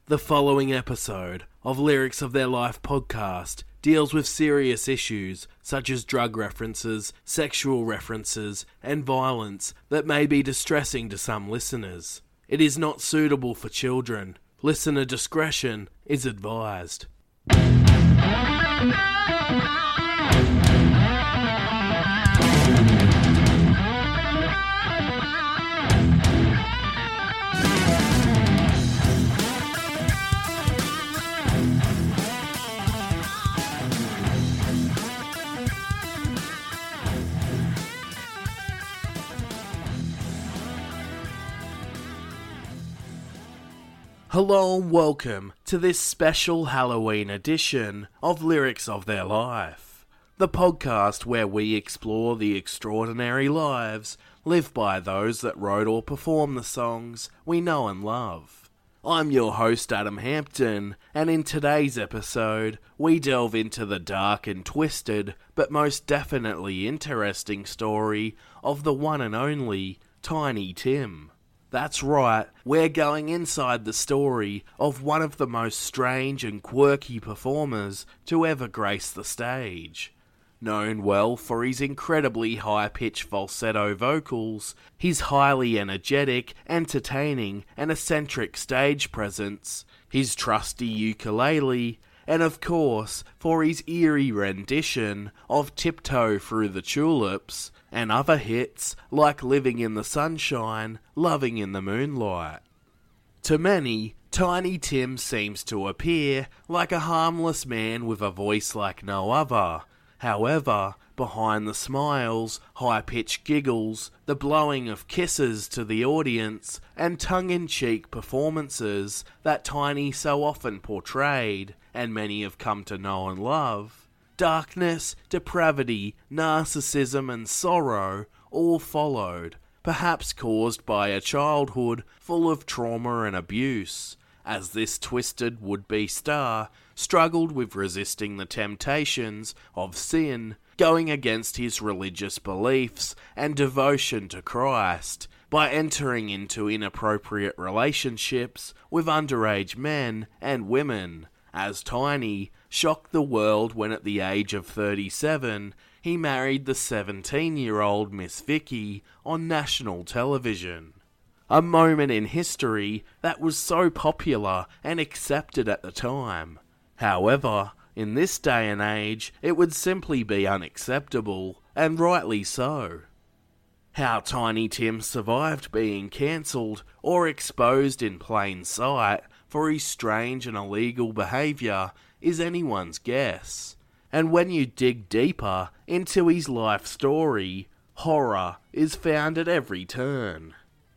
The following episode of Lyrics of Their Life podcast deals with serious issues such as drug references, sexual references, and violence that may be distressing to some listeners. It is not suitable for children. Listener discretion is advised. Hello and welcome to this special Halloween edition of Lyrics of Their Life, the podcast where we explore the extraordinary lives lived by those that wrote or performed the songs we know and love. I'm your host Adam Hampton, and in today's episode we delve into the dark and twisted but most definitely interesting story of the one and only Tiny Tim. That's right, we're going inside the story of one of the most strange and quirky performers to ever grace the stage. Known well for his incredibly high-pitched falsetto vocals, his highly energetic, entertaining and eccentric stage presence, his trusty ukulele, and of course for his eerie rendition of Tiptoe Through the Tulips, and other hits like Living in the Sunshine, Loving in the Moonlight. To many, Tiny Tim seems to appear like a harmless man with a voice like no other. However, behind the smiles, high-pitched giggles, the blowing of kisses to the audience, and tongue-in-cheek performances that Tiny so often portrayed, and many have come to know and love, darkness, depravity, narcissism and sorrow all followed, perhaps caused by a childhood full of trauma and abuse, as this twisted would-be star struggled with resisting the temptations of sin, going against his religious beliefs and devotion to Christ, by entering into inappropriate relationships with underage men and women, as Tiny shocked the world when at the age of 37 he married the 17-year-old Miss Vicky on national television. A moment in history that was so popular and accepted at the time. However, in this day and age, it would simply be unacceptable, and rightly so. How Tiny Tim survived being cancelled or exposed in plain sight for his strange and illegal behaviour is anyone's guess. And when you dig deeper into his life story, horror is found at every turn.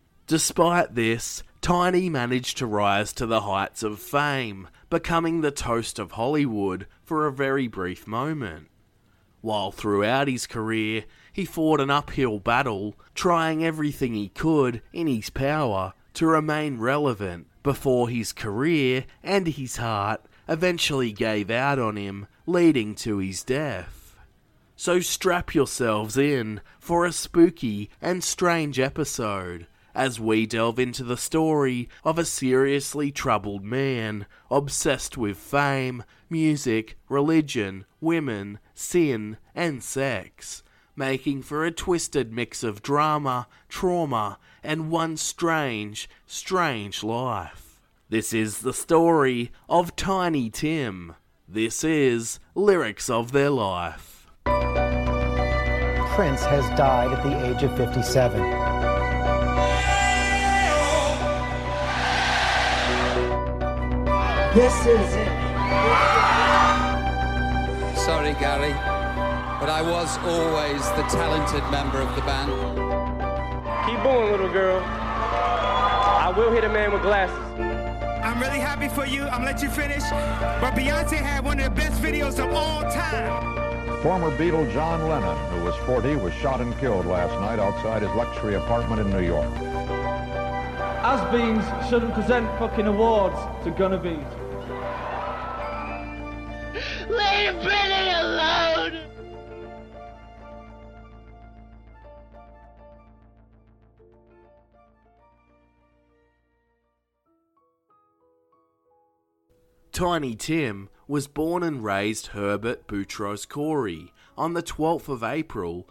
Despite this, Tiny managed to rise to the heights of fame, becoming the toast of Hollywood for a very brief moment. While throughout his career, he fought an uphill battle, trying everything he could in his power to remain relevant before his career and his heart eventually gave out on him, leading to his death. So strap yourselves in for a spooky and strange episode as we delve into the story of a seriously troubled man, obsessed with fame, music, religion, women, sin, and sex, making for a twisted mix of drama, trauma, and one strange, strange life. This is the story of Tiny Tim. This is Lyrics of Their Life. Prince has died at the age of 57. This is it. Sorry, Gary, but I was always the talented member of the band. Keep going, little girl. I will hit a man with glasses. I'm really happy for you. I'm gonna let you finish. But Beyonce had one of the best videos of all time. Former Beatle John Lennon, who was 40, was shot and killed last night outside his luxury apartment in New York. Has-beens shouldn't present fucking awards to gonna-bees. Leave Britney alone! Tiny Tim was born and raised Herbert Boutros Corey on the 12th of April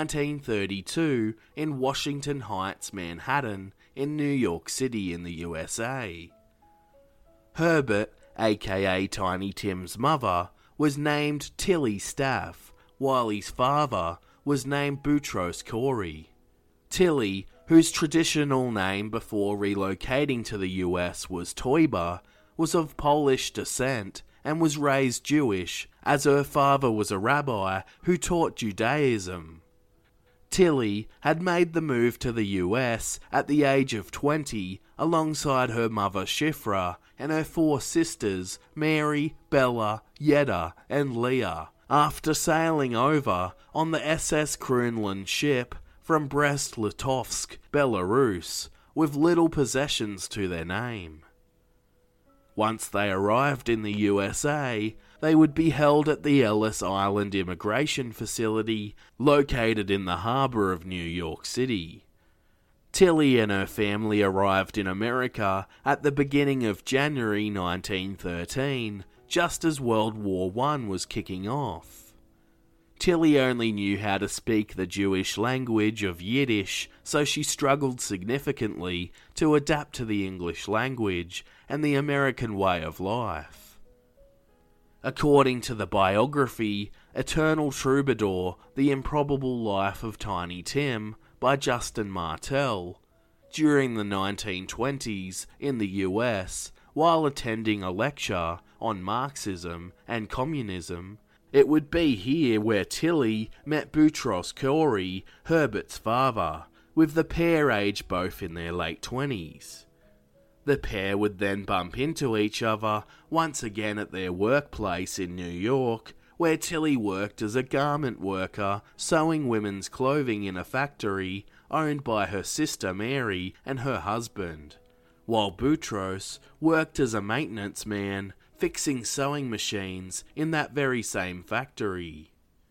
1932 in Washington Heights, Manhattan, in New York City in the USA. Herbert, aka Tiny Tim's mother, was named Tilly Staff, while his father was named Boutros Corey. Tilly, whose traditional name before relocating to the US was Toiba, was of Polish descent and was raised Jewish, as her father was a rabbi who taught Judaism. Tilly had made the move to the US at the age of 20 alongside her mother Shifra and her 4 sisters Mary, Bella, Yetta and Leah after sailing over on the SS Kronland ship from Brest-Litovsk, Belarus, with little possessions to their name. Once they arrived in the USA, they would be held at the Ellis Island Immigration Facility located in the harbour of New York City. Tilly and her family arrived in America at the beginning of January 1913, just as World War I was kicking off. Tilly only knew how to speak the Jewish language of Yiddish, so she struggled significantly to adapt to the English language and the American way of life. According to the biography Eternal Troubadour, The Improbable Life of Tiny Tim by Justin Martell, during the 1920s in the US, while attending a lecture on Marxism and communism, it would be here where Tilly met Boutros Corey, Herbert's father, with the pair aged both in their late 20s. The pair would then bump into each other once again at their workplace in New York, where Tilly worked as a garment worker sewing women's clothing in a factory owned by her sister Mary and her husband, while Boutros worked as a maintenance man fixing sewing machines in that very same factory.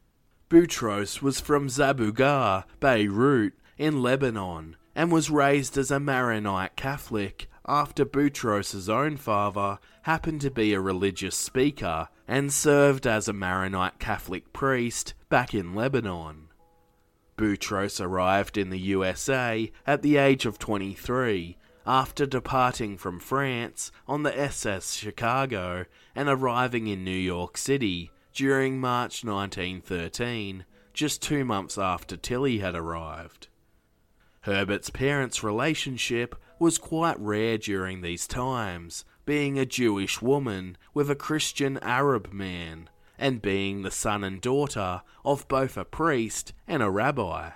Boutros was from Zabugar, Beirut, in Lebanon, and was raised as a Maronite Catholic after Boutros' own father happened to be a religious speaker and served as a Maronite Catholic priest back in Lebanon. Boutros arrived in the USA at the age of 23, after departing from France on the SS Chicago and arriving in New York City during March 1913, just 2 months after Tilly had arrived. Herbert's parents' relationship was quite rare during these times, being a Jewish woman with a Christian Arab man, and being the son and daughter of both a priest and a rabbi.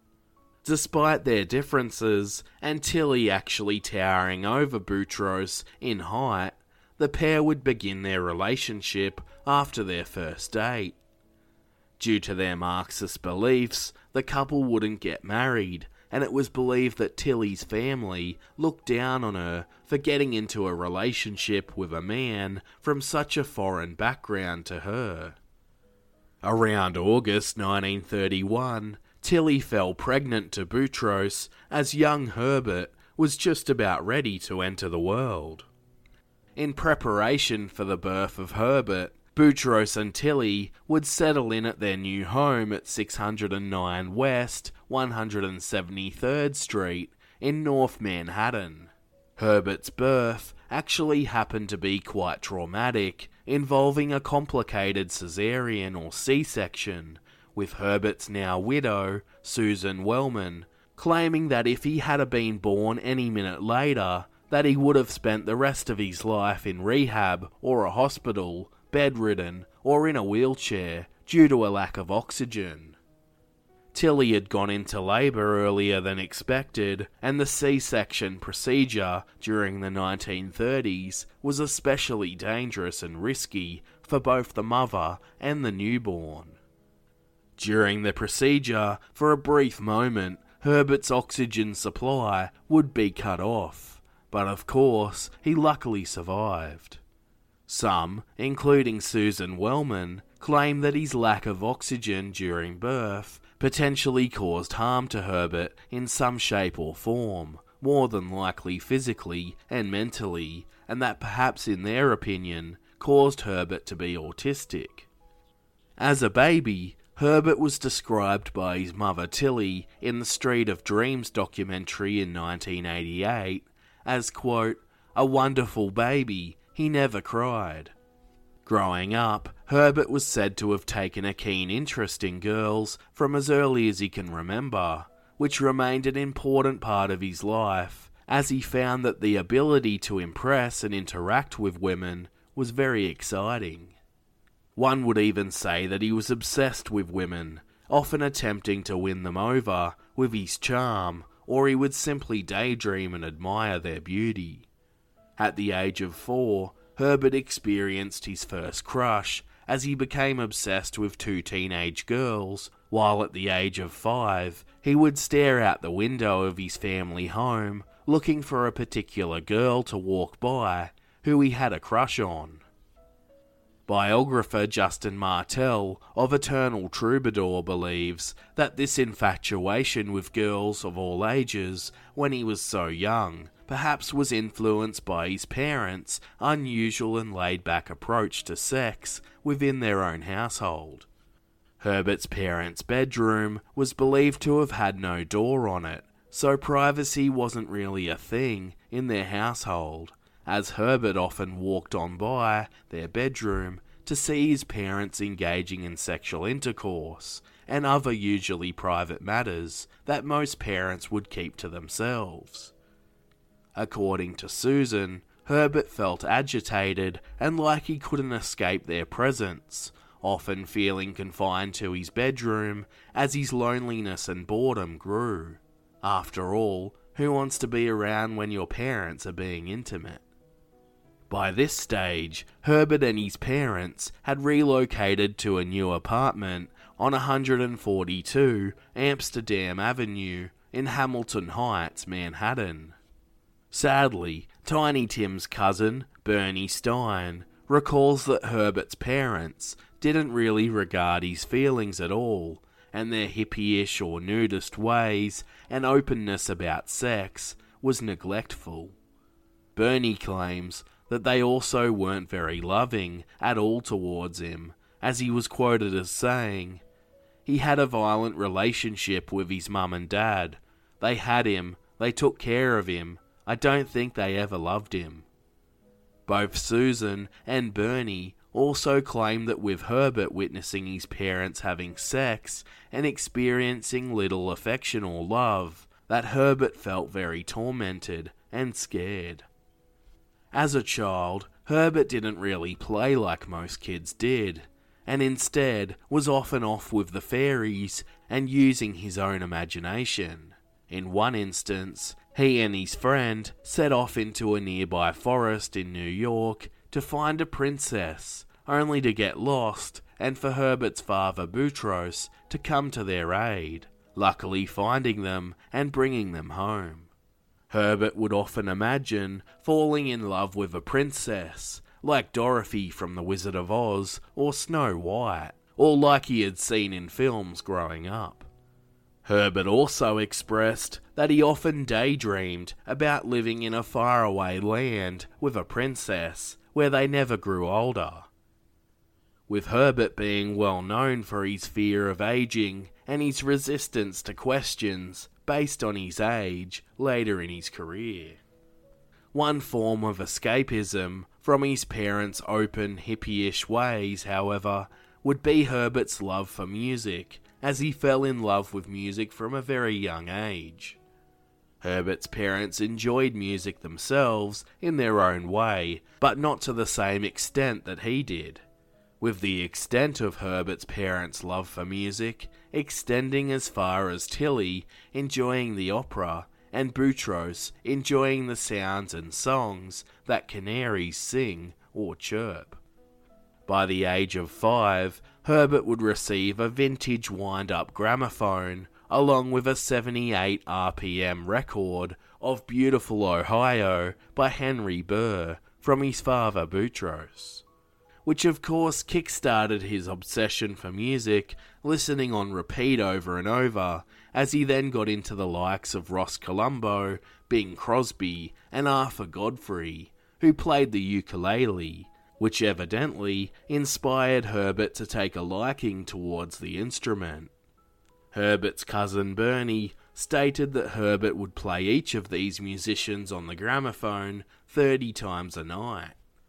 Despite their differences, and Tilly actually towering over Boutros in height, the pair would begin their relationship after their first date. Due to their Marxist beliefs, the couple wouldn't get married, and it was believed that Tilly's family looked down on her for getting into a relationship with a man from such a foreign background to her. Around August 1931, Tilly fell pregnant to Boutros as young Herbert was just about ready to enter the world. In preparation for the birth of Herbert, Boutros and Tilly would settle in at their new home at 609 West 173rd Street in North Manhattan. Herbert's birth actually happened to be quite traumatic, involving a complicated cesarean or C-section, with Herbert's now widow, Susan Wellman, claiming that if he had been born any minute later, that he would have spent the rest of his life in rehab or a hospital, bedridden or in a wheelchair due to a lack of oxygen. Tilly had gone into labour earlier than expected, and the C-section procedure during the 1930s was especially dangerous and risky for both the mother and the newborn. During the procedure, for a brief moment, Herbert's oxygen supply would be cut off, but of course, he luckily survived. Some, including Susan Wellman, claim that his lack of oxygen during birth potentially caused harm to Herbert in some shape or form, more than likely physically and mentally, and that perhaps in their opinion caused Herbert to be autistic. As a baby, Herbert was described by his mother Tilly in the Street of Dreams documentary in 1988 as, quote, "a wonderful baby, he never cried." Growing up, Herbert was said to have taken a keen interest in girls from as early as he can remember, which remained an important part of his life, as he found that the ability to impress and interact with women was very exciting. One would even say that he was obsessed with women, often attempting to win them over with his charm, or he would simply daydream and admire their beauty. At the age of 4, Herbert experienced his first crush as he became obsessed with 2 teenage girls, while at the age of 5, he would stare out the window of his family home looking for a particular girl to walk by who he had a crush on. Biographer Justin Martell of Eternal Troubadour believes that this infatuation with girls of all ages when he was so young perhaps was influenced by his parents' unusual and laid-back approach to sex within their own household. Herbert's parents' bedroom was believed to have had no door on it, so privacy wasn't really a thing in their household, as Herbert often walked on by their bedroom to see his parents engaging in sexual intercourse and other usually private matters that most parents would keep to themselves. According to Susan, Herbert felt agitated and like he couldn't escape their presence, often feeling confined to his bedroom as his loneliness and boredom grew. After all, who wants to be around when your parents are being intimate? By this stage, Herbert and his parents had relocated to a new apartment on 142 Amsterdam Avenue in Hamilton Heights, Manhattan. Sadly, Tiny Tim's cousin, Bernie Stein, recalls that Herbert's parents didn't really regard his feelings at all, and their hippie-ish or nudist ways and openness about sex was neglectful. Bernie claims that they also weren't very loving at all towards him, as he was quoted as saying, "He had a violent relationship with his mum and dad. They had him, they took care of him. I don't think they ever loved him." Both Susan and Bernie also claim that with Herbert witnessing his parents having sex and experiencing little affection or love, that Herbert felt very tormented and scared. As a child, Herbert didn't really play like most kids did, and instead was often off with the fairies and using his own imagination. In one instance, he and his friend set off into a nearby forest in New York to find a princess, only to get lost and for Herbert's father Boutros to come to their aid, luckily finding them and bringing them home. Herbert would often imagine falling in love with a princess, like Dorothy from The Wizard of Oz or Snow White, or like he had seen in films growing up. Herbert also expressed that he often daydreamed about living in a faraway land with a princess where they never grew older. With Herbert being well known for his fear of aging and his resistance to questions based on his age later in his career. One form of escapism from his parents' open, hippie-ish ways, however, would be Herbert's love for music, as he fell in love with music from a very young age. Herbert's parents enjoyed music themselves in their own way, but not to the same extent that he did, with the extent of Herbert's parents' love for music extending as far as Tilly enjoying the opera and Boutros enjoying the sounds and songs that canaries sing or chirp. By the age of 5, Herbert would receive a vintage wind-up gramophone along with a 78 RPM record of Beautiful Ohio by Henry Burr from his father Boutros, which of course kick-started his obsession for music, listening on repeat over and over, as he then got into the likes of Ross Colombo, Bing Crosby, and Arthur Godfrey, who played the ukulele, which evidently inspired Herbert to take a liking towards the instrument. Herbert's cousin Bernie stated that Herbert would play each of these musicians on the gramophone 30 times a night.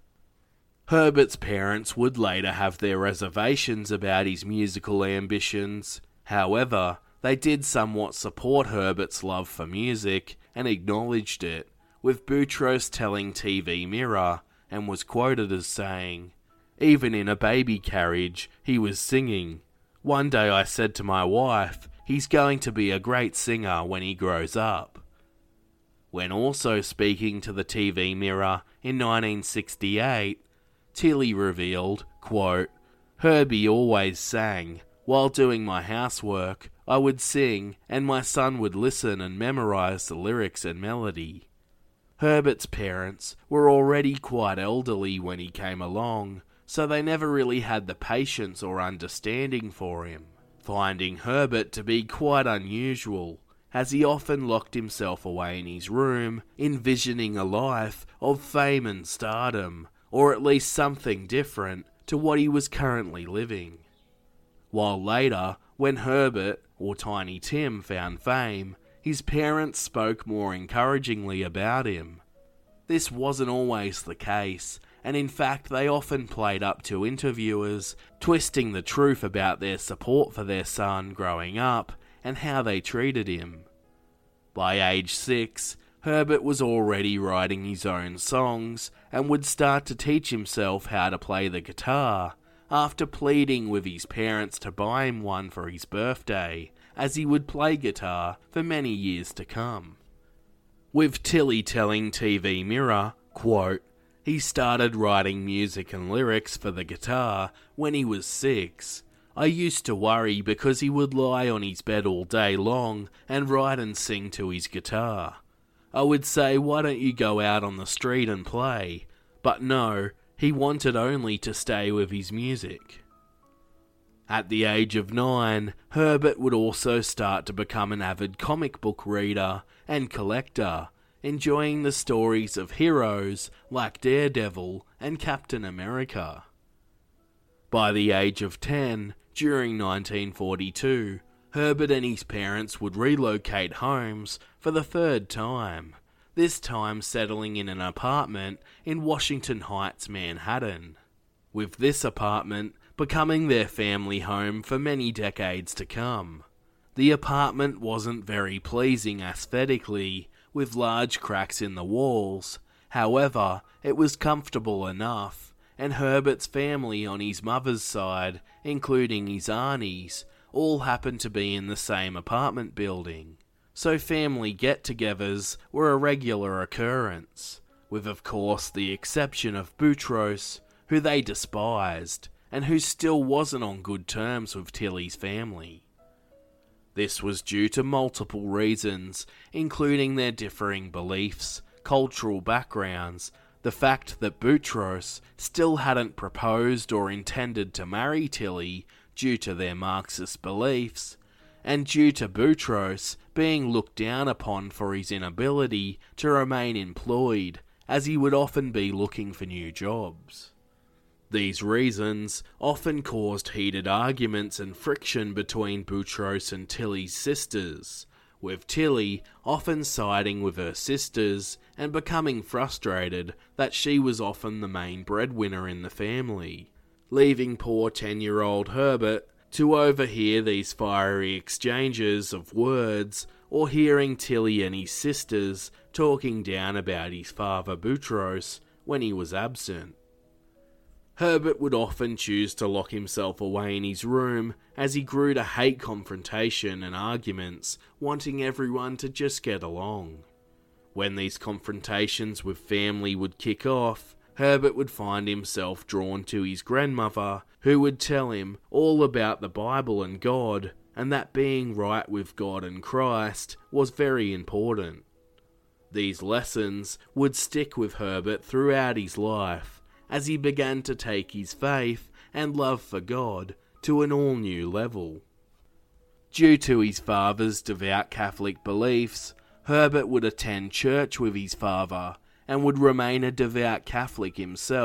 Herbert's parents would later have their reservations about his musical ambitions. However, they did somewhat support Herbert's love for music and acknowledged it, with Boutros telling TV Mirror, and was quoted as saying, "Even in a baby carriage, he was singing. One day I said to my wife, he's going to be a great singer when he grows up." When also speaking to the TV Mirror in 1968, Tilly revealed, quote, "Herbie always sang. While doing my housework, I would sing and my son would listen and memorize the lyrics and melody." Herbert's parents were already quite elderly when he came along, so they never really had the patience or understanding for him, finding Herbert to be quite unusual, as he often locked himself away in his room, envisioning a life of fame and stardom, or at least something different to what he was currently living. While later, when Herbert, or Tiny Tim, found fame, his parents spoke more encouragingly about him. This wasn't always the case, and in fact they often played up to interviewers, twisting the truth about their support for their son growing up and how they treated him. By age 6, Herbert was already writing his own songs and would start to teach himself how to play the guitar, after pleading with his parents to buy him one for his birthday, as he would play guitar for many years to come. With Tilly telling TV Mirror, quote, "He started writing music and lyrics for the guitar when he was 6. I used to worry because he would lie on his bed all day long and write and sing to his guitar. I would say, why don't you go out on the street and play? But no, he wanted only to stay with his music." At the age of 9, Herbert would also start to become an avid comic book reader and collector, enjoying the stories of heroes like Daredevil and Captain America. By the age of 10, during 1942, Herbert and his parents would relocate homes for the 3rd time, this time settling in an apartment in Washington Heights, Manhattan, with this apartment becoming their family home for many decades to come. The apartment wasn't very pleasing aesthetically, with large cracks in the walls. However, it was comfortable enough, and Herbert's family on his mother's side, including his aunties, all happened to be in the same apartment building. So family get-togethers were a regular occurrence, with of course the exception of Boutros, who they despised, and who still wasn't on good terms with Tilly's family. This was due to multiple reasons, including their differing beliefs, cultural backgrounds, the fact that Boutros still hadn't proposed or intended to marry Tilly due to their Marxist beliefs, and due to Boutros being looked down upon for his inability to remain employed, as he would often be looking for new jobs. These reasons often caused heated arguments and friction between Boutros and Tilly's sisters, with Tilly often siding with her sisters and becoming frustrated that she was often the main breadwinner in the family, leaving poor 10-year-old Herbert to overhear these fiery exchanges of words or hearing Tilly and his sisters talking down about his father Boutros when he was absent. Herbert would often choose to lock himself away in his room as he grew to hate confrontation and arguments, wanting everyone to just get along. When these confrontations with family would kick off, Herbert would find himself drawn to his grandmother, who would tell him all about the Bible and God, and that being right with God and Christ was very important. These lessons would stick with Herbert throughout his life, as he began to take his faith and love for God to an all-new level. Due to his father's devout Catholic beliefs, Herbert would attend church with his father and would remain a devout Catholic himself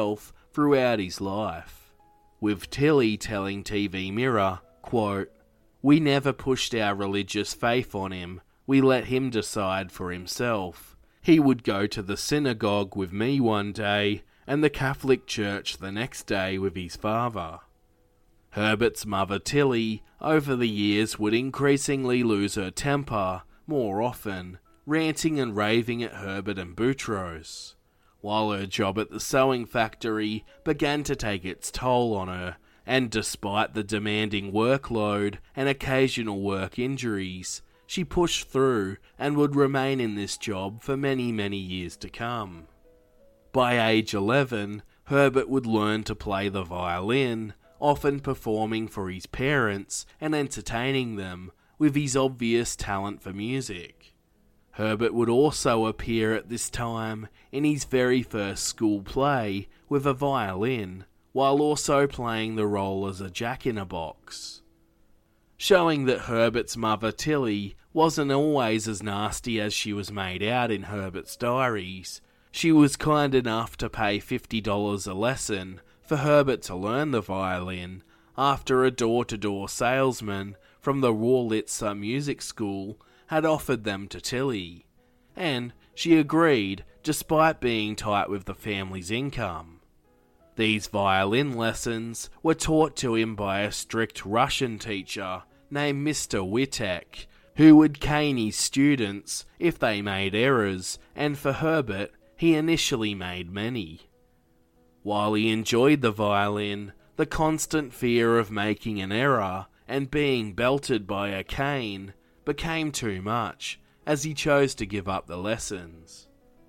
throughout his life, with Tilly telling TV Mirror, quote, "We never pushed our religious faith on him. We let him decide for himself. He would go to the synagogue with me one day and the Catholic Church the next day with his father." Herbert's mother Tilly, over the years, would increasingly lose her temper more often, ranting and raving at Herbert and Boutros, while her job at the sewing factory began to take its toll on her, and despite the demanding workload and occasional work injuries, she pushed through and would remain in this job for many, many years to come. By age 11, Herbert would learn to play the violin, often performing for his parents and entertaining them with his obvious talent for music. Herbert would also appear at this time in his very first school play with a violin, while also playing the role as a jack-in-a-box, showing that Herbert's mother Tilly wasn't always as nasty as she was made out in Herbert's diaries. She was kind enough to pay $50 a lesson for Herbert to learn the violin after a door-to-door salesman from the Wurlitzer Music School had offered them to Tilly, and she agreed despite being tight with the family's income. These violin lessons were taught to him by a strict Russian teacher named Mr. Witek, who would cane his students if they made errors, and for Herbert, he initially made many. While he enjoyed the violin, the constant fear of making an error and being belted by a cane became too much, as he chose to give up the lessons.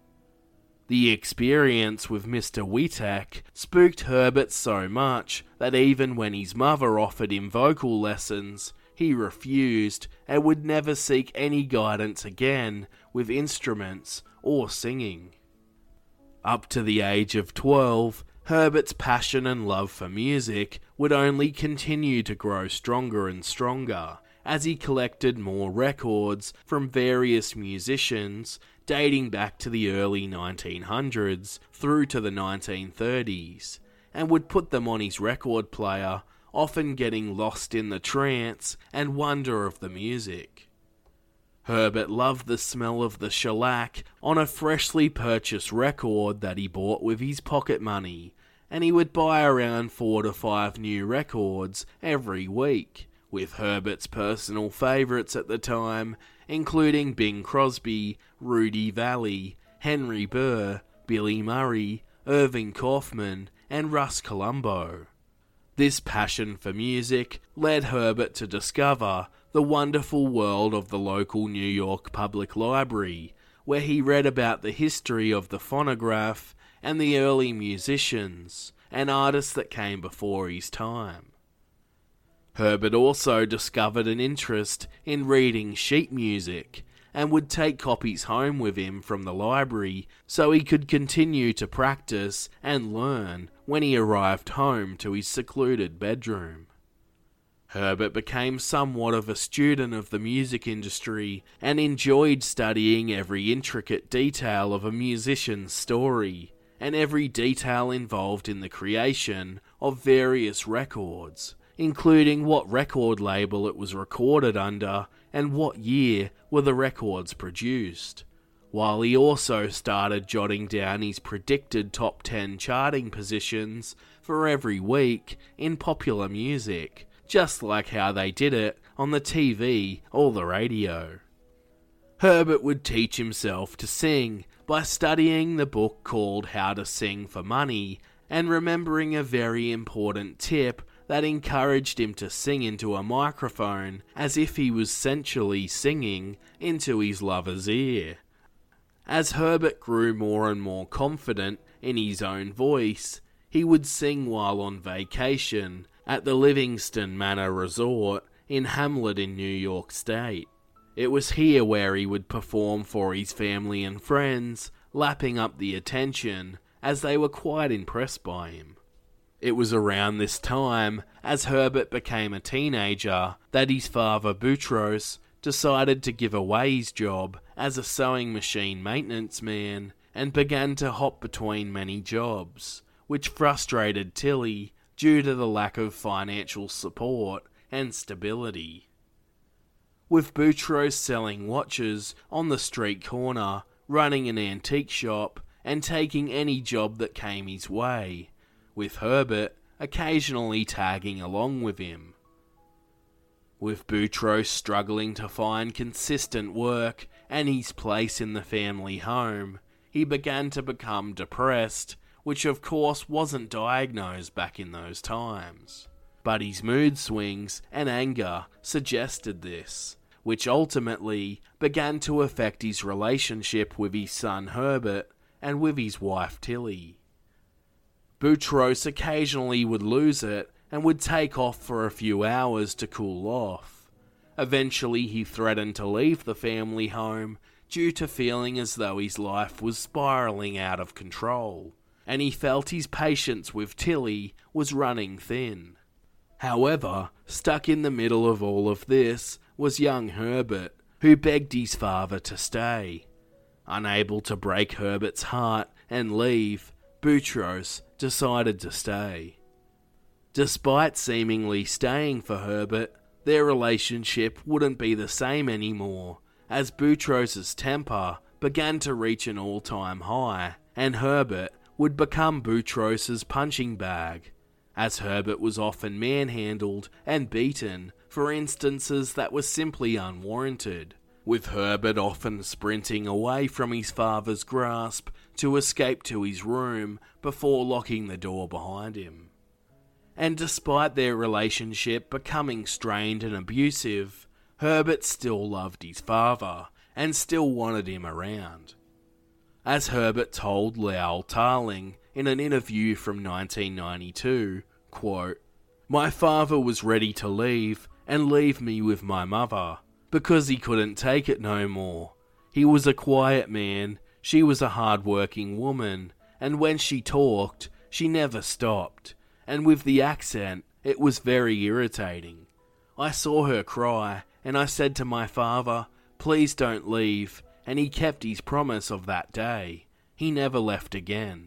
The experience with Mr. Witek spooked Herbert so much that even when his mother offered him vocal lessons, he refused and would never seek any guidance again with instruments or singing. Up to the age of 12, Herbert's passion and love for music would only continue to grow stronger and stronger as he collected more records from various musicians dating back to the early 1900s through to the 1930s, and would put them on his record player, often getting lost in the trance and wonder of the music. Herbert loved the smell of the shellac on a freshly purchased record that he bought with his pocket money, and he would buy around 4 to 5 new records every week, with Herbert's personal favourites at the time including Bing Crosby, Rudy Valley, Henry Burr, Billy Murray, Irving Kaufman, and Russ Columbo. This passion for music led Herbert to discover the wonderful world of the local New York Public Library, where he read about the history of the phonograph and the early musicians and artists that came before his time. Herbert also discovered an interest in reading sheet music and would take copies home with him from the library so he could continue to practice and learn when he arrived home to his secluded bedroom. Herbert became somewhat of a student of the music industry and enjoyed studying every intricate detail of a musician's story and every detail involved in the creation of various records, including what record label it was recorded under and what year were the records produced, while he also started jotting down his predicted top 10 charting positions for every week in popular music, just like how they did it on the TV or the radio. Herbert would teach himself to sing by studying the book called How to Sing for Money and remembering a very important tip that encouraged him to sing into a microphone as if he was sensually singing into his lover's ear. As Herbert grew more and more confident in his own voice, he would sing while on vacation at the Livingston Manor Resort in Hamlet in New York State. It was here where he would perform for his family and friends, lapping up the attention as they were quite impressed by him. It was around this time, as Herbert became a teenager, that his father Boutros decided to give away his job as a sewing machine maintenance man and began to hop between many jobs, which frustrated Tilly due to the lack of financial support and stability. With Boutros selling watches on the street corner, running an antique shop, and taking any job that came his way, with Herbert occasionally tagging along with him. With Boutros struggling to find consistent work and his place in the family home, he began to become depressed, which of course wasn't diagnosed back in those times. But his mood swings and anger suggested this, which ultimately began to affect his relationship with his son Herbert and with his wife Tilly. Boutros occasionally would lose it and would take off for a few hours to cool off. Eventually he threatened to leave the family home due to feeling as though his life was spiralling out of control, and he felt his patience with Tilly was running thin. However, stuck in the middle of all of this was young Herbert, who begged his father to stay. Unable to break Herbert's heart and leave, Boutros decided to stay. Despite seemingly staying for Herbert, their relationship wouldn't be the same anymore, as Boutros' temper began to reach an all-time high, and Herbert would become Boutros' punching bag, as Herbert was often manhandled and beaten for instances that were simply unwarranted, with Herbert often sprinting away from his father's grasp to escape to his room before locking the door behind him. And despite their relationship becoming strained and abusive, Herbert still loved his father and still wanted him around. As Herbert told Lowell Tarling in an interview from 1992, quote, "My father was ready to leave and leave me with my mother, because he couldn't take it no more. He was a quiet man, she was a hard-working woman, and when she talked, she never stopped, and with the accent, it was very irritating. I saw her cry, and I said to my father, 'Please don't leave,' and he kept his promise of that day. He never left again."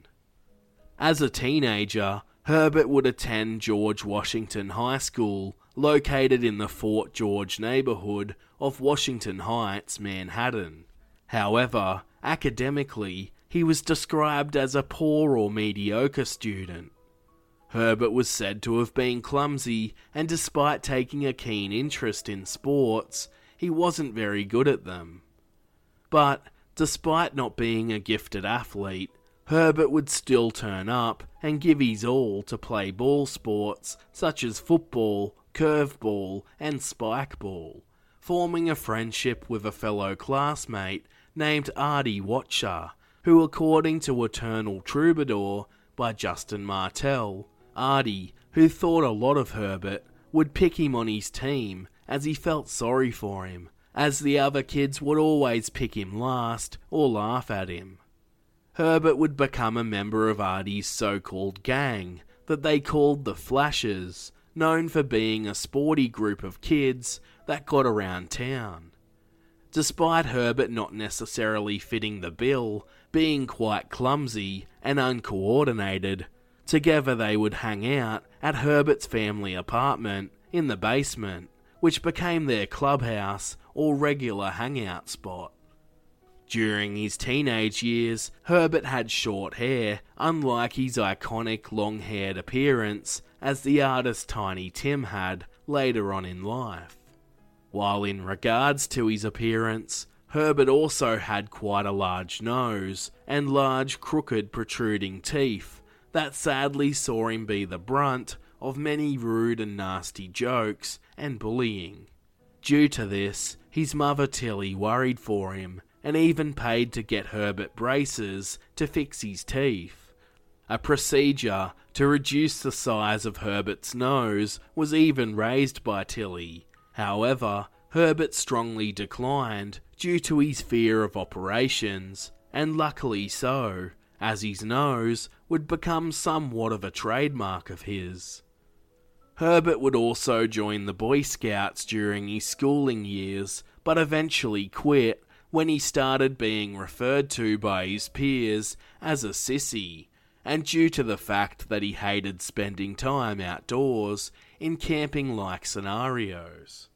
As a teenager, Herbert would attend George Washington High School, located in the Fort George neighborhood of Washington Heights, Manhattan. However, academically, he was described as a poor or mediocre student. Herbert was said to have been clumsy, and despite taking a keen interest in sports, he wasn't very good at them. But, despite not being a gifted athlete, Herbert would still turn up and give his all to play ball sports such as football, curveball, and spikeball, forming a friendship with a fellow classmate named Artie Watcher, who, according to Eternal Troubadour by Justin Martell, Artie, who thought a lot of Herbert, would pick him on his team as he felt sorry for him, as the other kids would always pick him last or laugh at him. Herbert would become a member of Artie's so-called gang that they called the Flashers, known for being a sporty group of kids that got around town. Despite Herbert not necessarily fitting the bill, being quite clumsy and uncoordinated, together they would hang out at Herbert's family apartment in the basement, which became their clubhouse or regular hangout spot. During his teenage years, Herbert had short hair, unlike his iconic long-haired appearance as the artist Tiny Tim had later on in life. While in regards to his appearance, Herbert also had quite a large nose and large crooked protruding teeth that sadly saw him be the brunt of many rude and nasty jokes and bullying. Due to this, his mother Tilly worried for him and even paid to get Herbert braces to fix his teeth. A procedure to reduce the size of Herbert's nose was even raised by Tilly. However, Herbert strongly declined due to his fear of operations, and luckily so, as his nose would become somewhat of a trademark of his. Herbert would also join the Boy Scouts during his schooling years, but eventually quit when he started being referred to by his peers as a sissy, and due to the fact that he hated spending time outdoors in camping-like scenarios.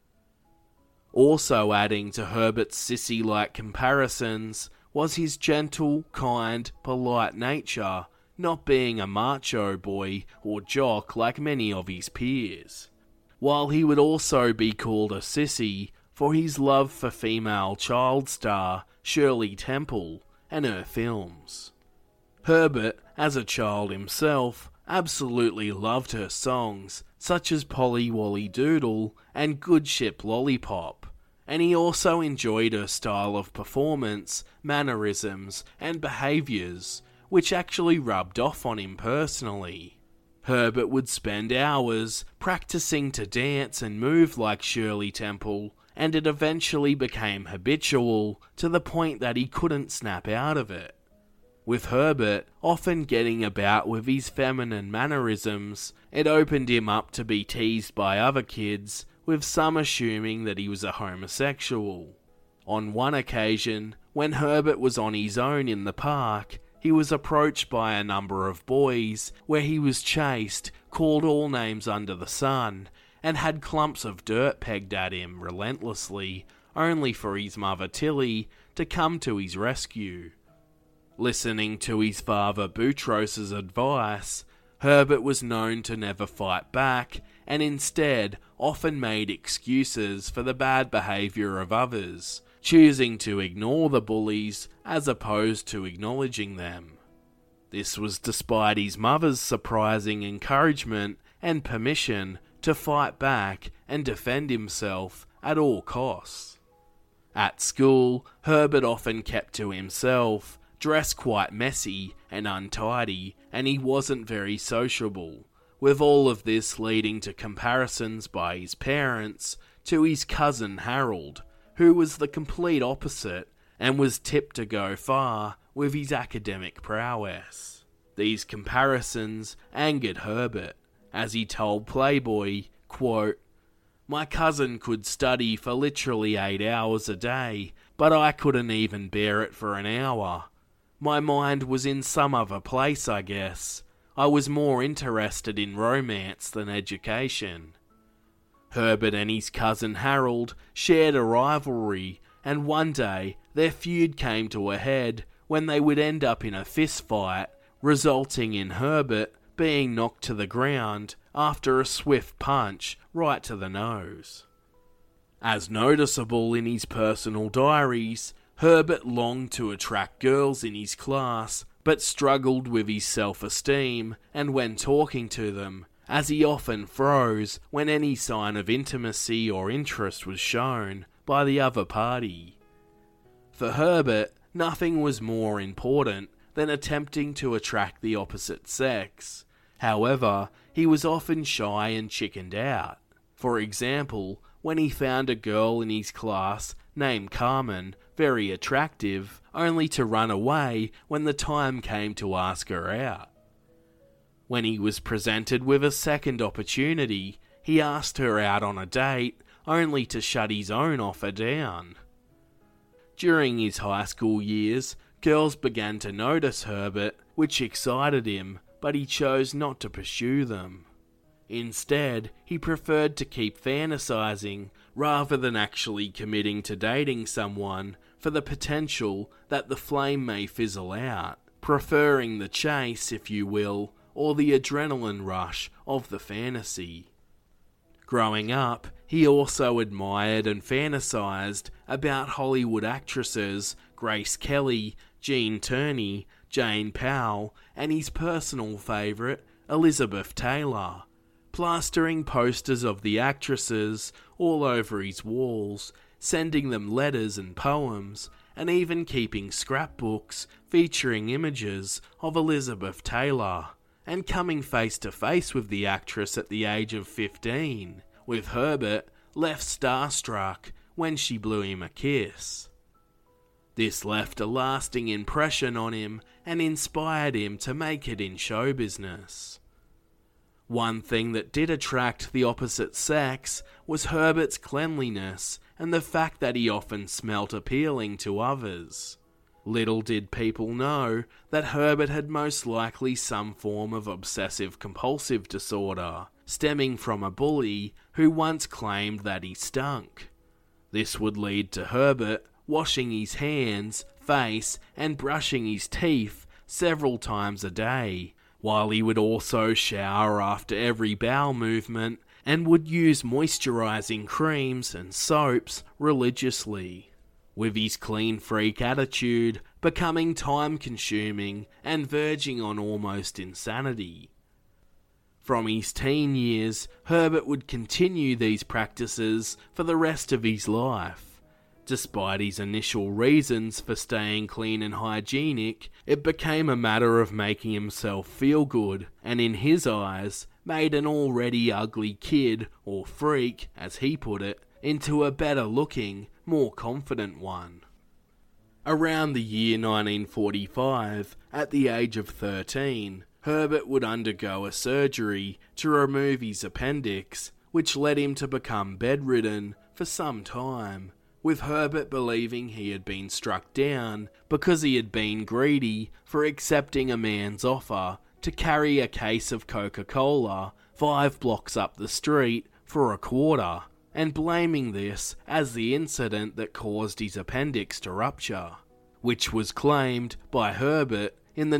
Also adding to Herbert's sissy-like comparisons was his gentle, kind, polite nature, not being a macho boy or jock like many of his peers, while he would also be called a sissy for his love for female child star Shirley Temple and her films. Herbert, as a child himself, absolutely loved her songs such as Polly Wolly Doodle and Good Ship Lollipop, and he also enjoyed her style of performance, mannerisms and behaviours, which actually rubbed off on him personally. Herbert would spend hours practicing to dance and move like Shirley Temple, and it eventually became habitual to the point that he couldn't snap out of it. With Herbert often getting about with his feminine mannerisms, it opened him up to be teased by other kids, with some assuming that he was a homosexual. On one occasion, when Herbert was on his own in the park, he was approached by a number of boys, where he was chased, called all names under the sun, and had clumps of dirt pegged at him relentlessly, only for his mother Tilly to come to his rescue. Listening to his father Boutros' advice, Herbert was known to never fight back, and instead often made excuses for the bad behaviour of others, choosing to ignore the bullies as opposed to acknowledging them. This was despite his mother's surprising encouragement and permission to fight back and defend himself at all costs. At school, Herbert often kept to himself, dressed quite messy and untidy, and he wasn't very sociable, with all of this leading to comparisons by his parents to his cousin Harold, who was the complete opposite and was tipped to go far with his academic prowess. These comparisons angered Herbert, as he told Playboy, quote, "My cousin could study for literally 8 hours a day, but I couldn't even bear it for an hour. My mind was in some other place, I guess. I was more interested in romance than education." Herbert and his cousin Harold shared a rivalry, and one day their feud came to a head when they would end up in a fist fight, resulting in Herbert being knocked to the ground after a swift punch right to the nose. As noticeable in his personal diaries, Herbert longed to attract girls in his class, but struggled with his self-esteem and when talking to them, as he often froze when any sign of intimacy or interest was shown by the other party. For Herbert, nothing was more important than attempting to attract the opposite sex. However, he was often shy and chickened out. For example, when he found a girl in his class named Carmen very attractive, only to run away when the time came to ask her out. When he was presented with a second opportunity, he asked her out on a date, only to shut his own offer down. During his high school years, girls began to notice Herbert, which excited him, but he chose not to pursue them. Instead, he preferred to keep fantasizing rather than actually committing to dating someone for the potential that the flame may fizzle out, preferring the chase, if you will, or the adrenaline rush of the fantasy. Growing up, he also admired and fantasized about Hollywood actresses Grace Kelly, Gene Tierney, Jane Powell, and his personal favourite, Elizabeth Taylor, plastering posters of the actresses all over his walls, sending them letters and poems, and even keeping scrapbooks featuring images of Elizabeth Taylor, and coming face to face with the actress at the age of 15, with Herbert left starstruck when she blew him a kiss. This left a lasting impression on him and inspired him to make it in show business. One thing that did attract the opposite sex was Herbert's cleanliness and the fact that he often smelt appealing to others. Little did people know that Herbert had most likely some form of obsessive-compulsive disorder, stemming from a bully who once claimed that he stunk. This would lead to Herbert washing his hands, face, and brushing his teeth several times a day, while he would also shower after every bowel movement and would use moisturizing creams and soaps religiously, with his clean freak attitude becoming time-consuming and verging on almost insanity. From his teen years, Herbert would continue these practices for the rest of his life. Despite his initial reasons for staying clean and hygienic, it became a matter of making himself feel good, and in his eyes, made an already ugly kid, or freak, as he put it, into a better-looking, more confident one. Around the year 1945, at the age of 13, Herbert would undergo a surgery to remove his appendix, which led him to become bedridden for some time, with Herbert believing he had been struck down because he had been greedy for accepting a man's offer to carry a case of Coca-Cola 5 blocks up the street for $0.25, and blaming this as the incident that caused his appendix to rupture, which was claimed by Herbert in the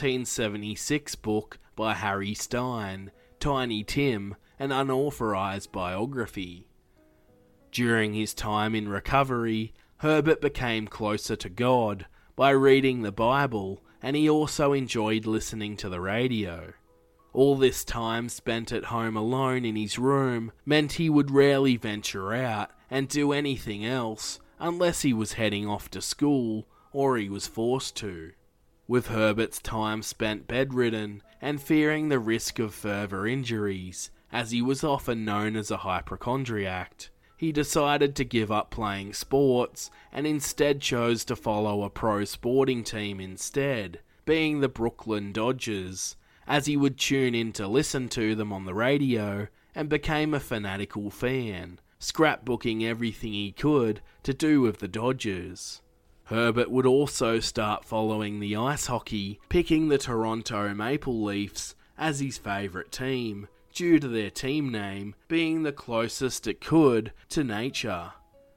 1976 book by Harry Stein, Tiny Tim, an unauthorized biography. During his time in recovery, Herbert became closer to God by reading the Bible, and he also enjoyed listening to the radio. All this time spent at home alone in his room meant he would rarely venture out and do anything else unless he was heading off to school or he was forced to. With Herbert's time spent bedridden and fearing the risk of further injuries, as he was often known as a hypochondriac, he decided to give up playing sports and instead chose to follow a pro sporting team instead, being the Brooklyn Dodgers, as he would tune in to listen to them on the radio and became a fanatical fan, scrapbooking everything he could to do with the Dodgers. Herbert would also start following the ice hockey, picking the Toronto Maple Leafs as his favourite team, due to their team name being the closest it could to nature.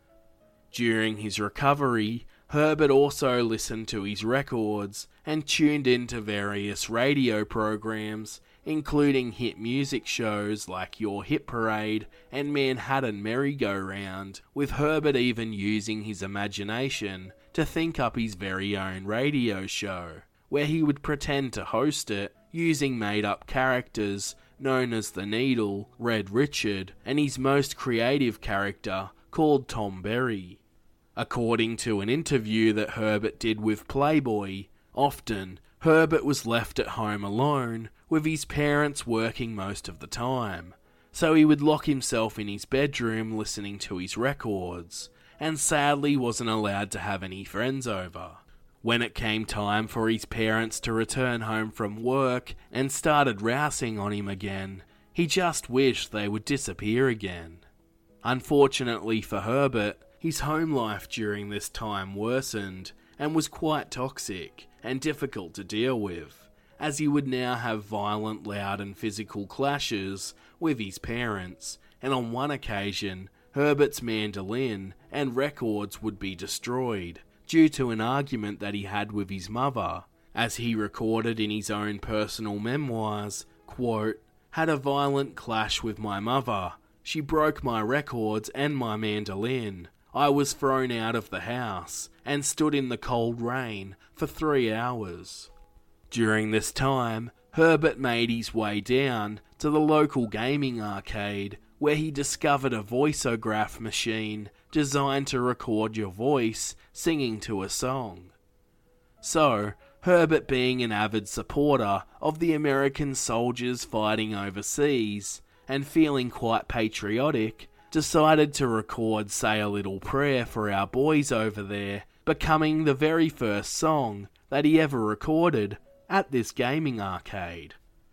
During his recovery, Herbert also listened to his records and tuned into various radio programs, including hit music shows like Your Hit Parade and Manhattan Merry-Go-Round, with Herbert even using his imagination to think up his very own radio show, where he would pretend to host it using made-up characters known as the Needle, Red Richard, and his most creative character called Tom Berry. According to an interview that Herbert did with Playboy, often Herbert was left at home alone, with his parents working most of the time, so he would lock himself in his bedroom listening to his records, and sadly wasn't allowed to have any friends over. When it came time for his parents to return home from work and started rousing on him again, he just wished they would disappear again. Unfortunately for Herbert, his home life during this time worsened and was quite toxic and difficult to deal with, as he would now have violent, loud and physical clashes with his parents, and on one occasion, Herbert's mandolin and records would be destroyed due to an argument that he had with his mother, as he recorded in his own personal memoirs, quote, "Had a violent clash with my mother. She broke my records and my mandolin. I was thrown out of the house and stood in the cold rain for 3 hours." During this time, Herbert made his way down to the local gaming arcade, where he discovered a voiceograph machine designed to record your voice singing to a song. So, Herbert, being an avid supporter of the American soldiers fighting overseas, and feeling quite patriotic, decided to record Say a Little Prayer for Our Boys Over There, becoming the very first song that he ever recorded at this gaming arcade.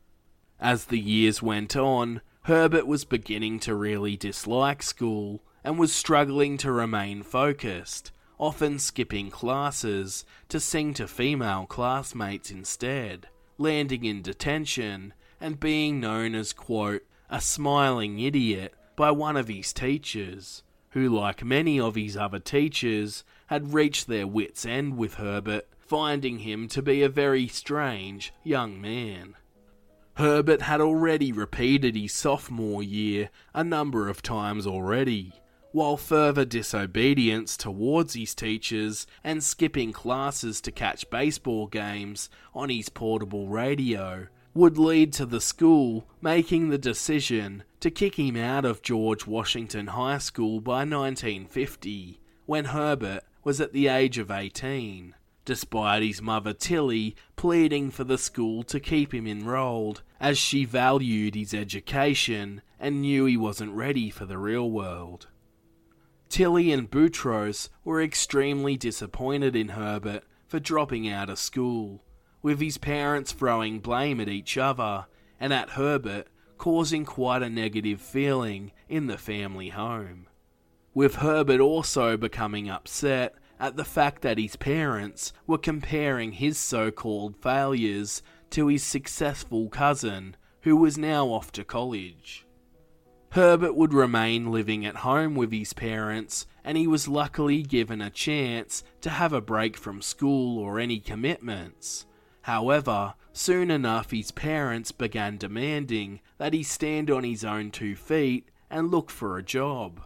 As the years went on, Herbert was beginning to really dislike school and was struggling to remain focused, often skipping classes to sing to female classmates instead, landing in detention and being known as, quote, a smiling idiot by one of his teachers, who, like many of his other teachers, had reached their wits' end with Herbert, finding him to be a very strange young man. Herbert had already repeated his sophomore year a number of times already, while further disobedience towards his teachers and skipping classes to catch baseball games on his portable radio would lead to the school making the decision to kick him out of George Washington High School by 1950, when Herbert was at the age of 18, despite his mother Tilly pleading for the school to keep him enrolled, as she valued his education and knew he wasn't ready for the real world. Tilly and Boutros were extremely disappointed in Herbert for dropping out of school, with his parents throwing blame at each other and at Herbert, causing quite a negative feeling in the family home, with Herbert also becoming upset at the fact that his parents were comparing his so-called failures to his successful cousin, who was now off to college. Herbert would remain living at home with his parents, and he was luckily given a chance to have a break from school or any commitments. However, soon enough his parents began demanding that he stand on his own 2 feet and look for a job.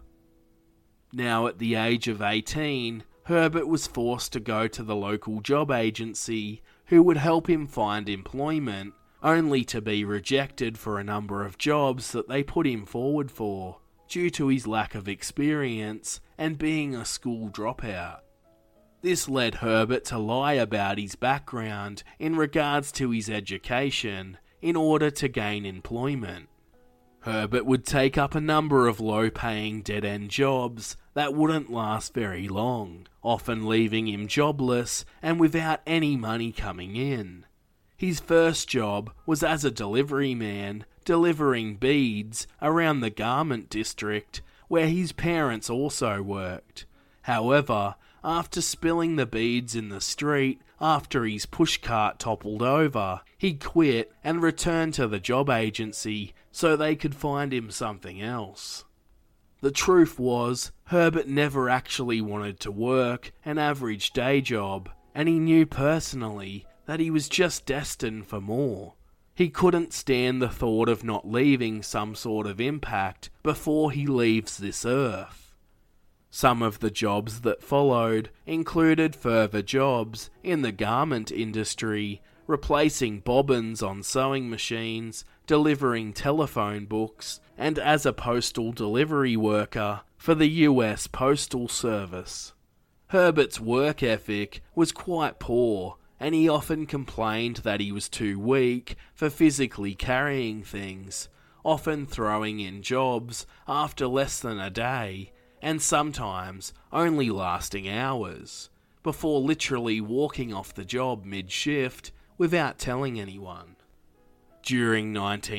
Now at the age of 18, Herbert was forced to go to the local job agency, who would help him find employment, only to be rejected for a number of jobs that they put him forward for, due to his lack of experience and being a school dropout. This led Herbert to lie about his background in regards to his education in order to gain employment. Herbert would take up a number of low-paying dead-end jobs that wouldn't last very long, often leaving him jobless and without any money coming in. His first job was as a delivery man, delivering beads around the garment district, where his parents also worked. However, after spilling the beads in the street after his pushcart toppled over, he quit and returned to the job agency so they could find him something else. The truth was, Herbert never actually wanted to work an average day job, and he knew personally that he was just destined for more. He couldn't stand the thought of not leaving some sort of impact before he leaves this earth. Some of the jobs that followed included further jobs in the garment industry, replacing bobbins on sewing machines, delivering telephone books, and as a postal delivery worker for the US Postal Service. Herbert's work ethic was quite poor, and he often complained that he was too weak for physically carrying things, often throwing in jobs after less than a day, and sometimes only lasting hours, before literally walking off the job mid-shift without telling anyone. During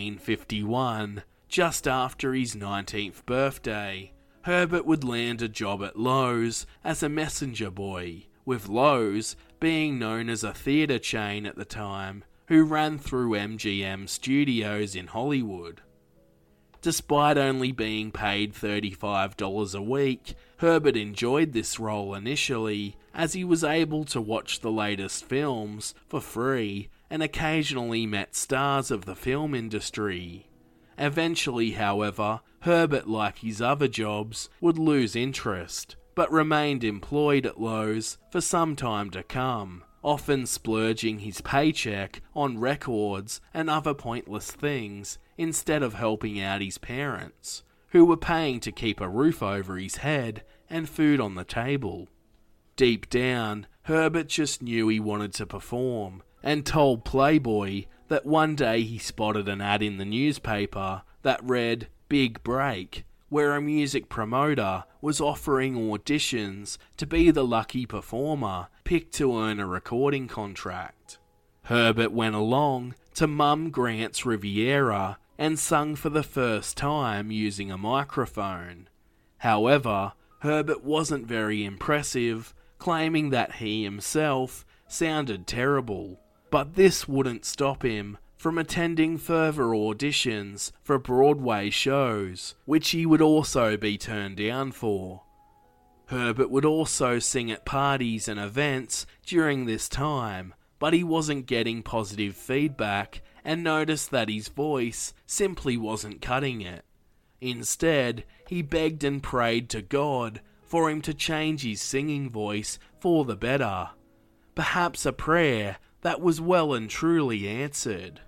1951, just after his 19th birthday, Herbert would land a job at Lowe's as a messenger boy, with Lowe's being known as a theatre chain at the time, who ran through MGM Studios in Hollywood. Despite only being paid $35 a week, Herbert enjoyed this role initially, as he was able to watch the latest films for free and occasionally met stars of the film industry. Eventually, however, Herbert, like his other jobs, would lose interest, but remained employed at Lowe's for some time to come, often splurging his paycheck on records and other pointless things instead of helping out his parents, who were paying to keep a roof over his head and food on the table. Deep down, Herbert just knew he wanted to perform, and told Playboy that one day he spotted an ad in the newspaper that read, "Big Break," where a music promoter was offering auditions to be the lucky performer picked to earn a recording contract. Herbert went along to Mum Grant's Riviera and sung for the first time using a microphone. However, Herbert wasn't very impressive, claiming that he himself sounded terrible. But this wouldn't stop him from attending further auditions for Broadway shows, which he would also be turned down for. Herbert would also sing at parties and events during this time, but he wasn't getting positive feedback and noticed that his voice simply wasn't cutting it. Instead, he begged and prayed to God for him to change his singing voice for the better. Perhaps a prayer that was well and truly answered.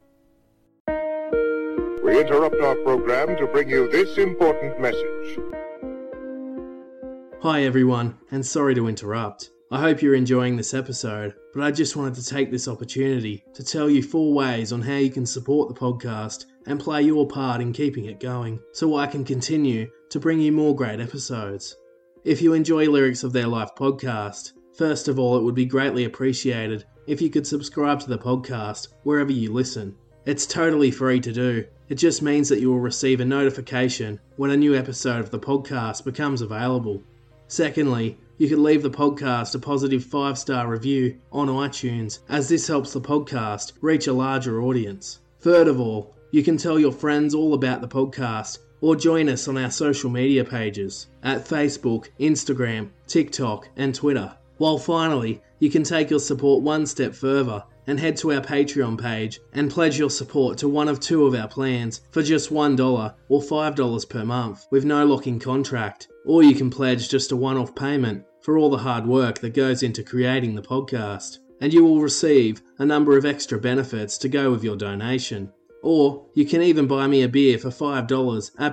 We interrupt our program to bring you this important message. Hi everyone, and sorry to interrupt. I hope you're enjoying this episode, but I just wanted to take this opportunity to tell you 4 ways on how you can support the podcast and play your part in keeping it going, so I can continue to bring you more great episodes. If you enjoy Lyrics of Their Life podcast, first of all, it would be greatly appreciated if you could subscribe to the podcast wherever you listen. It's totally free to do. It just means that you will receive a notification when a new episode of the podcast becomes available. Secondly, you can leave the podcast a positive 5-star review on iTunes, as this helps the podcast reach a larger audience. Third of all, you can tell your friends all about the podcast or join us on our social media pages at Facebook, Instagram, TikTok and Twitter. While finally, you can take your support one step further and head to our Patreon page and pledge your support to one of 2 of our plans for just $1 or $5 per month with no locking contract. Or you can pledge just a one-off payment for all the hard work that goes into creating the podcast, and you will receive a number of extra benefits to go with your donation. Or you can even buy me a beer for $5 at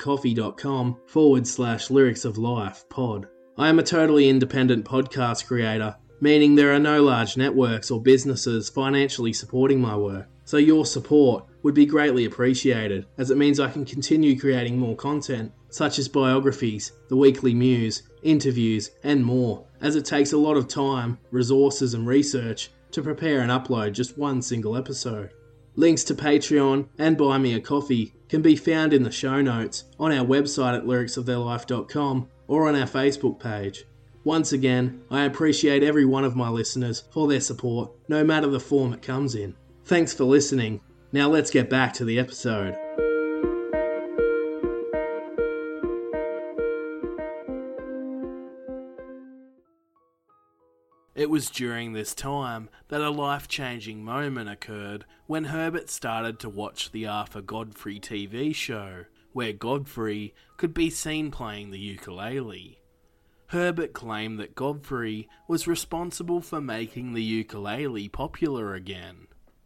buymeacoffee.com/lyricsoflifepod. I am a totally independent podcast creator, meaning there are no large networks or businesses financially supporting my work, so your support would be greatly appreciated, as it means I can continue creating more content, such as biographies, the weekly muse, interviews, and more, as it takes a lot of time, resources and research to prepare and upload just one single episode. Links to Patreon and Buy Me a Coffee can be found in the show notes on our website at lyricsoftheirlife.com or on our Facebook page. Once again, I appreciate every one of my listeners for their support, no matter the form it comes in. Thanks for listening. Now let's get back to the episode. It was during this time that a life-changing moment occurred when Herbert started to watch the Arthur Godfrey TV show, where Godfrey could be seen playing the ukulele. Herbert claimed that Godfrey was responsible for making the ukulele popular again.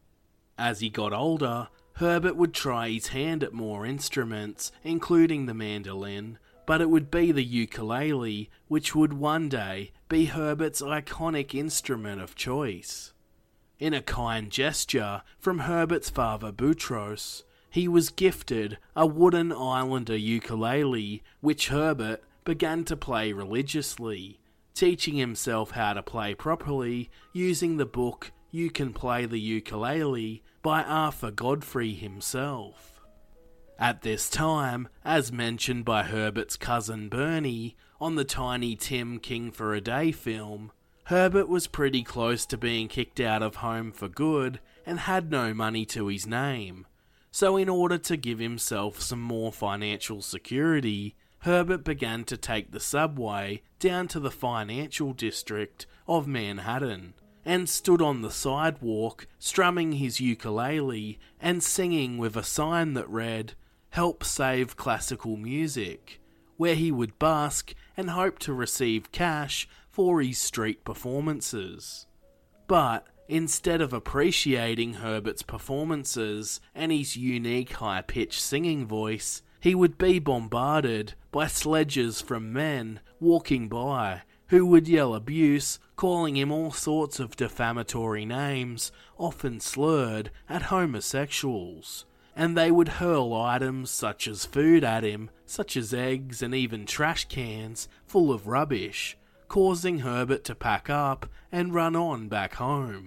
As he got older, Herbert would try his hand at more instruments, including the mandolin, but it would be the ukulele which would one day be Herbert's iconic instrument of choice. In a kind gesture from Herbert's father Boutros, he was gifted a wooden Islander ukulele which Herbert began to play religiously, teaching himself how to play properly using the book You Can Play the Ukulele by Arthur Godfrey himself. At this time, as mentioned by Herbert's cousin Bernie on the Tiny Tim King for a Day film, Herbert was pretty close to being kicked out of home for good and had no money to his name. So in order to give himself some more financial security, Herbert began to take the subway down to the financial district of Manhattan and stood on the sidewalk strumming his ukulele and singing with a sign that read, "Help Save Classical Music," where he would busk and hope to receive cash for his street performances. But instead of appreciating Herbert's performances and his unique high-pitched singing voice, he would be bombarded by sledges from men walking by who would yell abuse, calling him all sorts of defamatory names, often slurred, at homosexuals. And they would hurl items such as food at him, such as eggs and even trash cans full of rubbish, causing Herbert to pack up and run on back home.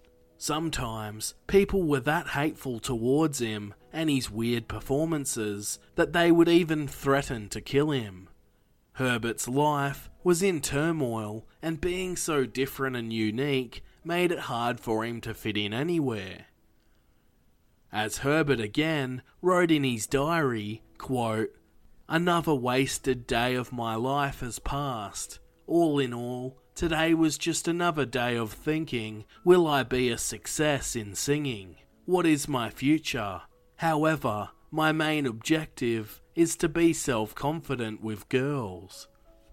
Sometimes, people were that hateful towards him and his weird performances that they would even threaten to kill him. Herbert's life was in turmoil, and being so different and unique made it hard for him to fit in anywhere. As Herbert again wrote in his diary, quote, "Another wasted day of my life has passed. All in all, today was just another day of thinking, will I be a success in singing? What is my future? However, my main objective is to be self-confident with girls."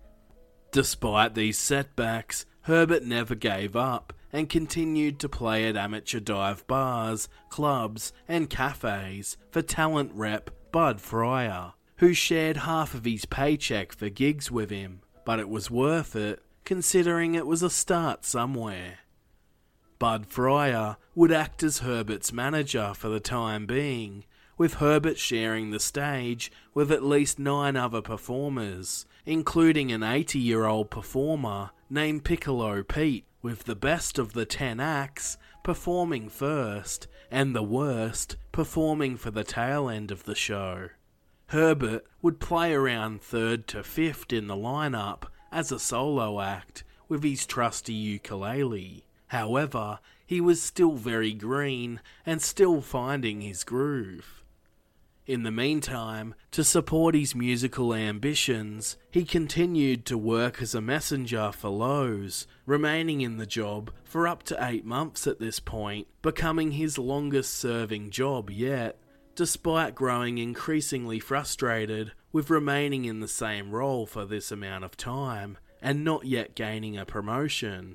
Despite these setbacks, Herbert never gave up and continued to play at amateur dive bars, clubs and cafes for talent rep Bud Fryer, who shared half of his paycheck for gigs with him, but it was worth it considering it was a start somewhere. Bud Fryer would act as Herbert's manager for the time being, with Herbert sharing the stage with at least 9 other performers, including an 80-year-old performer named Piccolo Pete, with the best of the 10 acts performing first and the worst performing for the tail end of the show. Herbert would play around 3rd to 5th in the lineup as a solo act with his trusty ukulele. However, he was still very green and still finding his groove. In the meantime, to support his musical ambitions, he continued to work as a messenger for Lowe's, remaining in the job for up to 8 months at this point, becoming his longest-serving job yet, despite growing increasingly frustrated with remaining in the same role for this amount of time, and not yet gaining a promotion.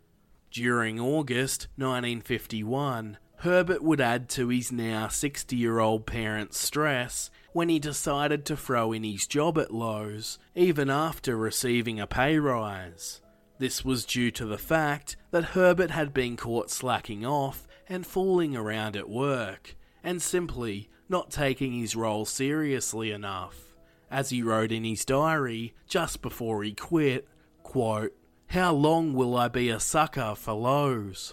During August 1951, Herbert would add to his now 60-year-old parents' stress when he decided to throw in his job at Lowe's, even after receiving a pay rise. This was due to the fact that Herbert had been caught slacking off and fooling around at work, and simply not taking his role seriously enough. As he wrote in his diary just before he quit, quote, "How long will I be a sucker for Lowe's?"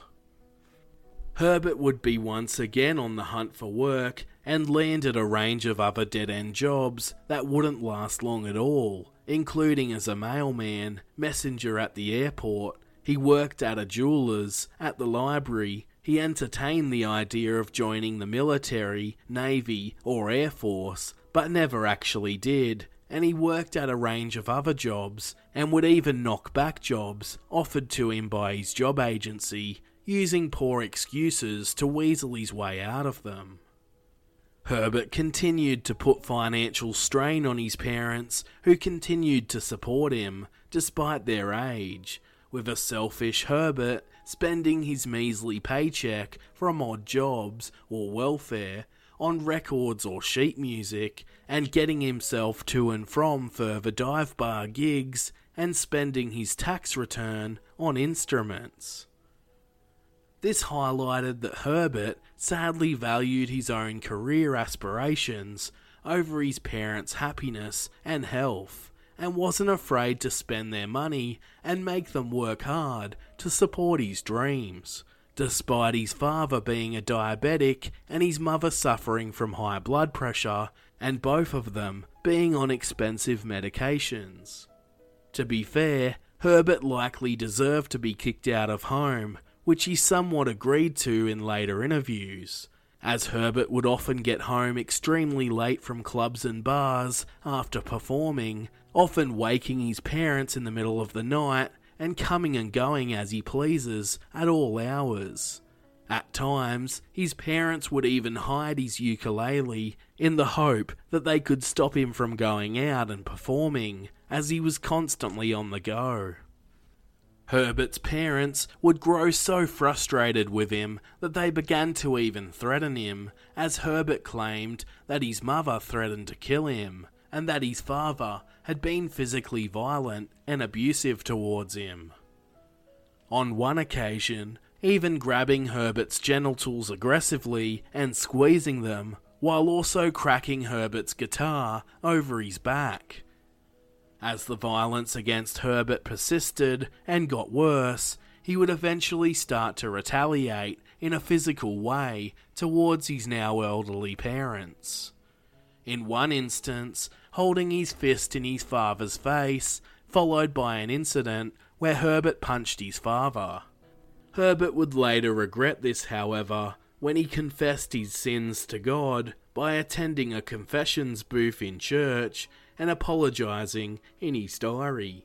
Herbert would be once again on the hunt for work and landed a range of other dead-end jobs that wouldn't last long at all, including as a mailman, messenger at the airport. He worked at a jeweller's, at the library. He entertained the idea of joining the military, navy or air force, but never actually did, and he worked at a range of other jobs and would even knock back jobs offered to him by his job agency, using poor excuses to weasel his way out of them. Herbert continued to put financial strain on his parents, who continued to support him despite their age, with a selfish Herbert spending his measly paycheck from odd jobs or welfare on records or sheet music, and getting himself to and from further dive bar gigs, and spending his tax return on instruments. This highlighted that Herbert sadly valued his own career aspirations over his parents' happiness and health, and wasn't afraid to spend their money and make them work hard to support his dreams, despite his father being a diabetic and his mother suffering from high blood pressure, and both of them being on expensive medications. To be fair, Herbert likely deserved to be kicked out of home, which he somewhat agreed to in later interviews, as Herbert would often get home extremely late from clubs and bars after performing, often waking his parents in the middle of the night and coming and going as he pleases at all hours. At times, his parents would even hide his ukulele in the hope that they could stop him from going out and performing, as he was constantly on the go. Herbert's parents would grow so frustrated with him that they began to even threaten him, as Herbert claimed that his mother threatened to kill him, and that his father had been physically violent and abusive towards him. On one occasion, even grabbing Herbert's genitals aggressively and squeezing them, while also cracking Herbert's guitar over his back. As the violence against Herbert persisted and got worse, he would eventually start to retaliate in a physical way towards his now elderly parents. In one instance, holding his fist in his father's face, followed by an incident where Herbert punched his father. Herbert would later regret this, however, when he confessed his sins to God by attending a confessions booth in church and apologising in his diary.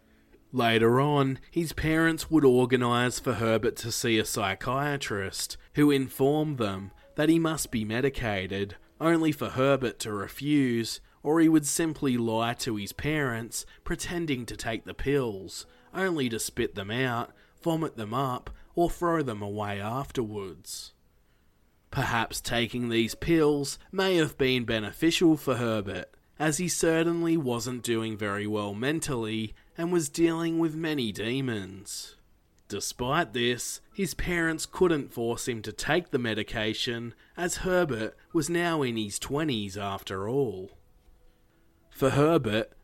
Later on, his parents would organise for Herbert to see a psychiatrist, who informed them that he must be medicated, only for Herbert to refuse, or he would simply lie to his parents, pretending to take the pills, only to spit them out, vomit them up, or throw them away afterwards. Perhaps taking these pills may have been beneficial for Herbert, as he certainly wasn't doing very well mentally and was dealing with many demons. Despite this, his parents couldn't force him to take the medication, as Herbert was now in his 20s after all. For Herbert,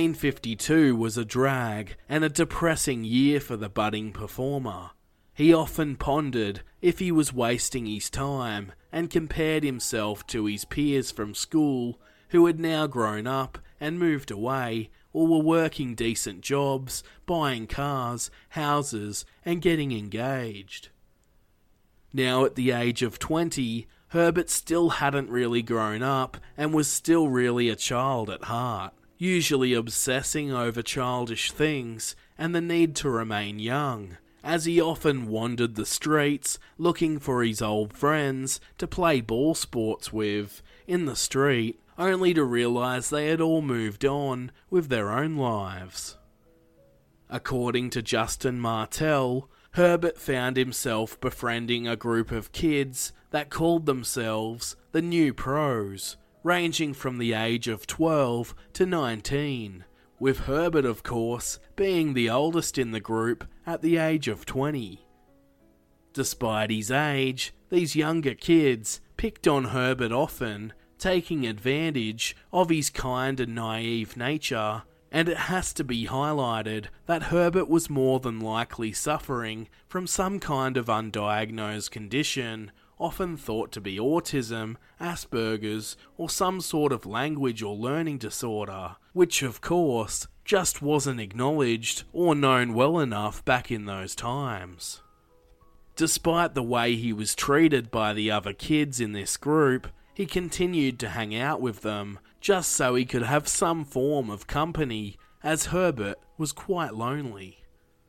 1952 was a drag and a depressing year for the budding performer. He often pondered if he was wasting his time and compared himself to his peers from school who had now grown up and moved away or were working decent jobs, buying cars, houses, and getting engaged. Now at the age of 20, Herbert still hadn't really grown up and was still really a child at heart, usually obsessing over childish things and the need to remain young, as he often wandered the streets looking for his old friends to play ball sports with in the street, only to realise they had all moved on with their own lives. According to Justin Martell, Herbert found himself befriending a group of kids that called themselves the New Pros, ranging from the age of 12 to 19, with Herbert, of course, being the oldest in the group at the age of 20. Despite his age, these younger kids picked on Herbert often, taking advantage of his kind and naive nature, and it has to be highlighted that Herbert was more than likely suffering from some kind of undiagnosed condition, often thought to be autism, Asperger's, or some sort of language or learning disorder, which of course just wasn't acknowledged or known well enough back in those times. Despite the way he was treated by the other kids in this group, he continued to hang out with them, just so he could have some form of company, as Herbert was quite lonely.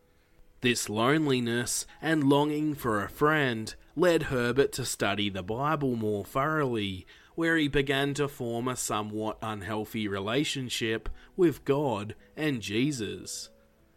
This loneliness and longing for a friend led Herbert to study the Bible more thoroughly, where he began to form a somewhat unhealthy relationship with God and Jesus.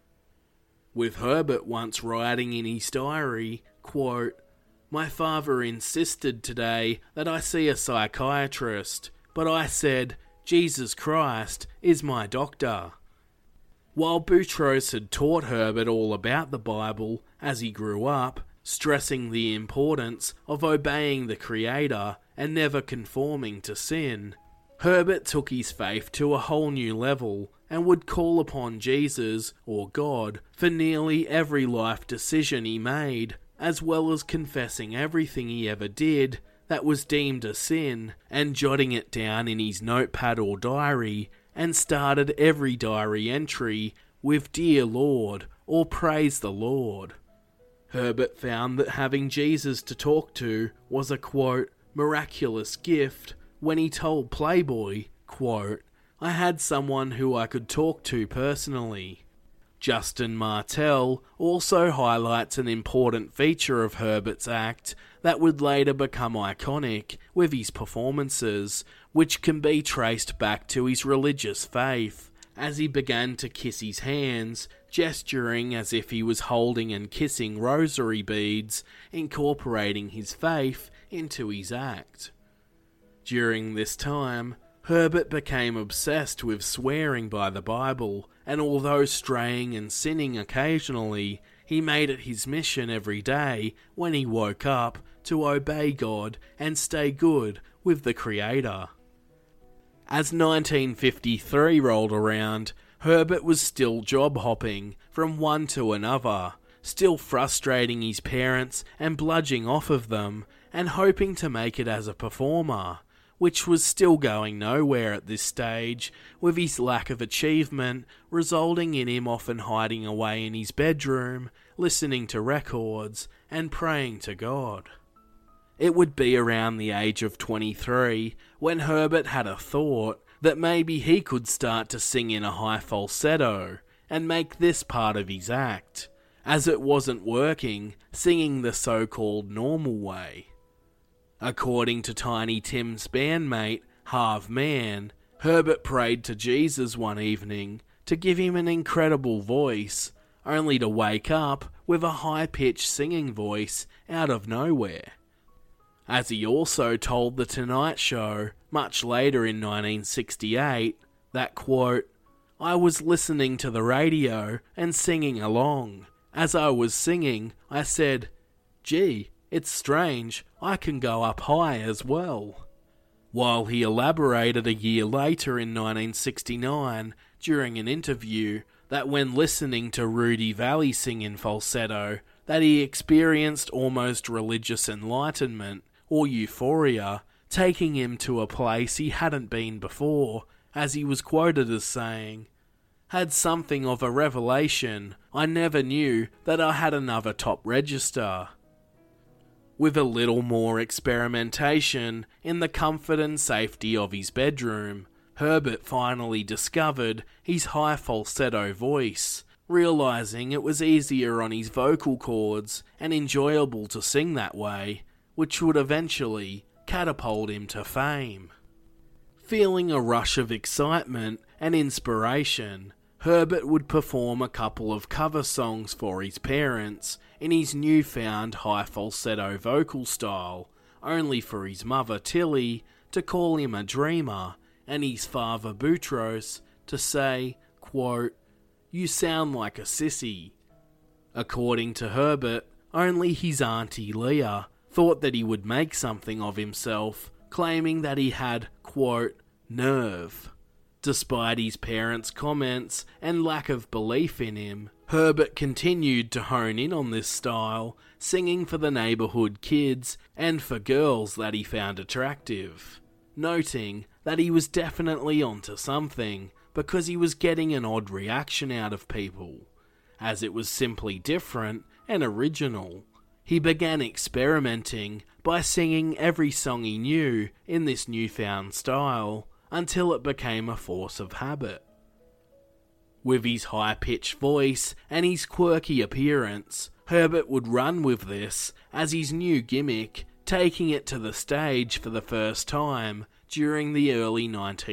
With Herbert once writing in his diary, quote, "My father insisted today that I see a psychiatrist, but I said, Jesus Christ is my doctor." While Boutros had taught Herbert all about the Bible as he grew up, stressing the importance of obeying the Creator and never conforming to sin, Herbert took his faith to a whole new level and would call upon Jesus or God for nearly every life decision he made, as well as confessing everything he ever did that was deemed a sin and jotting it down in his notepad or diary, and started every diary entry with "Dear Lord" or "Praise the Lord." Herbert found that having Jesus to talk to was a, quote, "miraculous gift" when he told Playboy, quote, "I had someone who I could talk to personally." Justin Martell also highlights an important feature of Herbert's act that would later become iconic with his performances, which can be traced back to his religious faith, as he began to kiss his hands, gesturing as if he was holding and kissing rosary beads, incorporating his faith into his act. During this time, Herbert became obsessed with swearing by the Bible, and although straying and sinning occasionally, he made it his mission every day when he woke up to obey God and stay good with the Creator. As 1953 rolled around, Herbert was still job hopping from one to another, still frustrating his parents and bludging off of them, and hoping to make it as a performer, which was still going nowhere at this stage, with his lack of achievement resulting in him often hiding away in his bedroom, listening to records, and praying to God. It would be around the age of 23 when Herbert had a thought that maybe he could start to sing in a high falsetto and make this part of his act, as it wasn't working singing the so-called normal way. According to Tiny Tim's bandmate, Harv Mann, Herbert prayed to Jesus one evening to give him an incredible voice, only to wake up with a high-pitched singing voice out of nowhere. As he also told The Tonight Show, much later in 1968, that, quote, "I was listening to the radio and singing along. As I was singing, I said, 'Gee, it's strange, I can go up high as well.'" While he elaborated a year later in 1969 during an interview that when listening to Rudy Valley sing in falsetto that he experienced almost religious enlightenment or euphoria, taking him to a place he hadn't been before, as he was quoted as saying, "Had something of a revelation, I never knew that I had another top register." With a little more experimentation in the comfort and safety of his bedroom, Herbert finally discovered his high falsetto voice, realizing it was easier on his vocal cords and enjoyable to sing that way, which would eventually catapult him to fame. Feeling a rush of excitement and inspiration, Herbert would perform a couple of cover songs for his parents in his newfound high falsetto vocal style, only for his mother Tilly to call him a dreamer and his father Boutros to say, quote, "You sound like a sissy." According to Herbert, only his auntie Leah thought that he would make something of himself, claiming that he had, quote, "nerve." Despite his parents' comments and lack of belief in him, Herbert continued to hone in on this style, singing for the neighbourhood kids and for girls that he found attractive, noting that he was definitely onto something because he was getting an odd reaction out of people, as it was simply different and original. He began experimenting by singing every song he knew in this newfound style until it became a force of habit. With his high-pitched voice and his quirky appearance, Herbert would run with this as his new gimmick, taking it to the stage for the first time during the early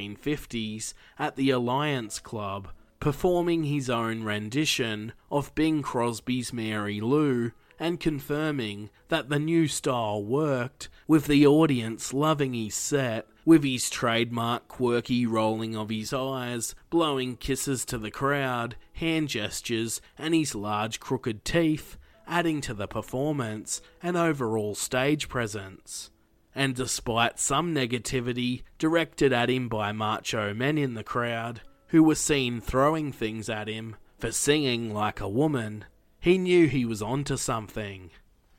1950s at the Alliance Club, performing his own rendition of Bing Crosby's Mary Lou, and confirming that the new style worked, with the audience loving his set, with his trademark quirky rolling of his eyes, blowing kisses to the crowd, hand gestures, and his large crooked teeth, adding to the performance and overall stage presence. And despite some negativity directed at him by macho men in the crowd, who were seen throwing things at him for singing like a woman, he knew he was onto something.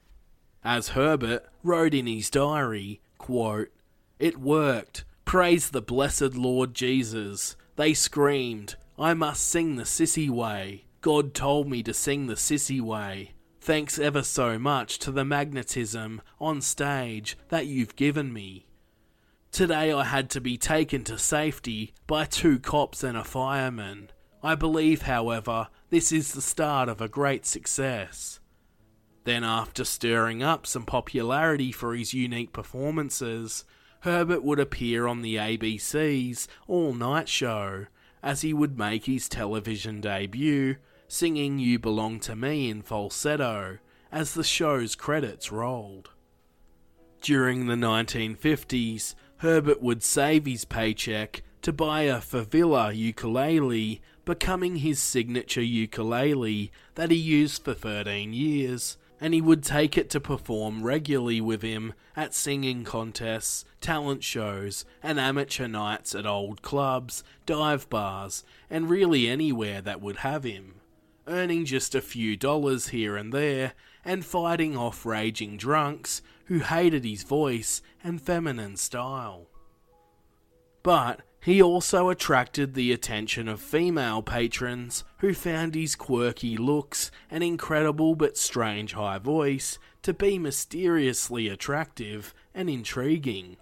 As Herbert wrote in his diary, quote, "It worked. Praise the blessed Lord Jesus. They screamed, 'I must sing the sissy way. God told me to sing the sissy way. Thanks ever so much to the magnetism on stage that you've given me. Today I had to be taken to safety by 2 cops and a fireman. I believe, however, this is the start of a great success." Then, after stirring up some popularity for his unique performances, Herbert would appear on the ABC's all-night show, as he would make his television debut, singing "You Belong to Me" in falsetto, as the show's credits rolled. During the 1950s, Herbert would save his paycheck to buy a Favilla ukulele, becoming his signature ukulele that he used for 13 years, and he would take it to perform regularly with him at singing contests, talent shows, and amateur nights at old clubs, dive bars, and really anywhere that would have him, earning just a few dollars here and there, and fighting off raging drunks who hated his voice and feminine style. But he also attracted the attention of female patrons who found his quirky looks and incredible but strange high voice to be mysteriously attractive and intriguing.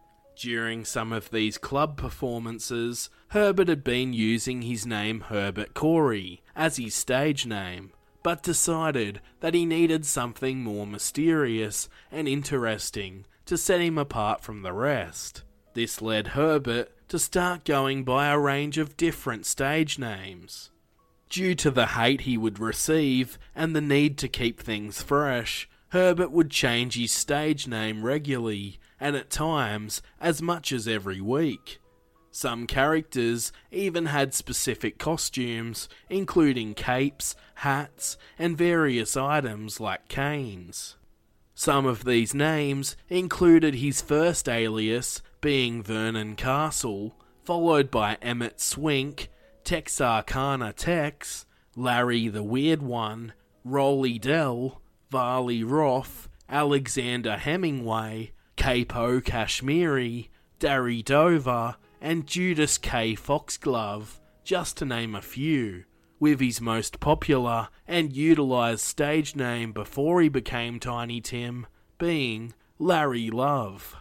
During some of these club performances, Herbert had been using his name Herbert Corey as his stage name, but decided that he needed something more mysterious and interesting to set him apart from the rest. This led Herbert to start going by a range of different stage names. Due to the hate he would receive and the need to keep things fresh, Herbert would change his stage name regularly, and at times as much as every week. Some characters even had specific costumes, including capes, hats, and various items like canes. Some of these names included his first alias being Vernon Castle, followed by Emmett Swink, Texarkana Tex, Larry the Weird One, Rolly Dell, Varley Roth, Alexander Hemingway, Capo Kashmiri, Darry Dover, and Judas K. Foxglove, just to name a few, with his most popular and utilised stage name before he became Tiny Tim being Larry Love.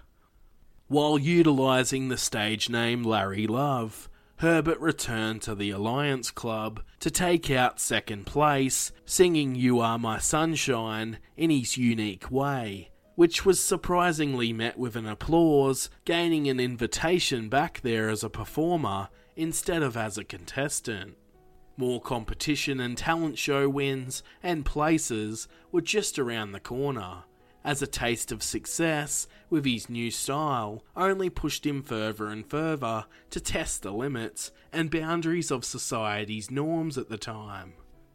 While utilising the stage name Larry Love, Herbert returned to the Alliance Club to take out second place, singing You Are My Sunshine in his unique way, which was surprisingly met with an applause, gaining an invitation back there as a performer instead of as a contestant. More competition and talent show wins and places were just around the corner, as a taste of success with his new style only pushed him further and further to test the limits and boundaries of society's norms at the time.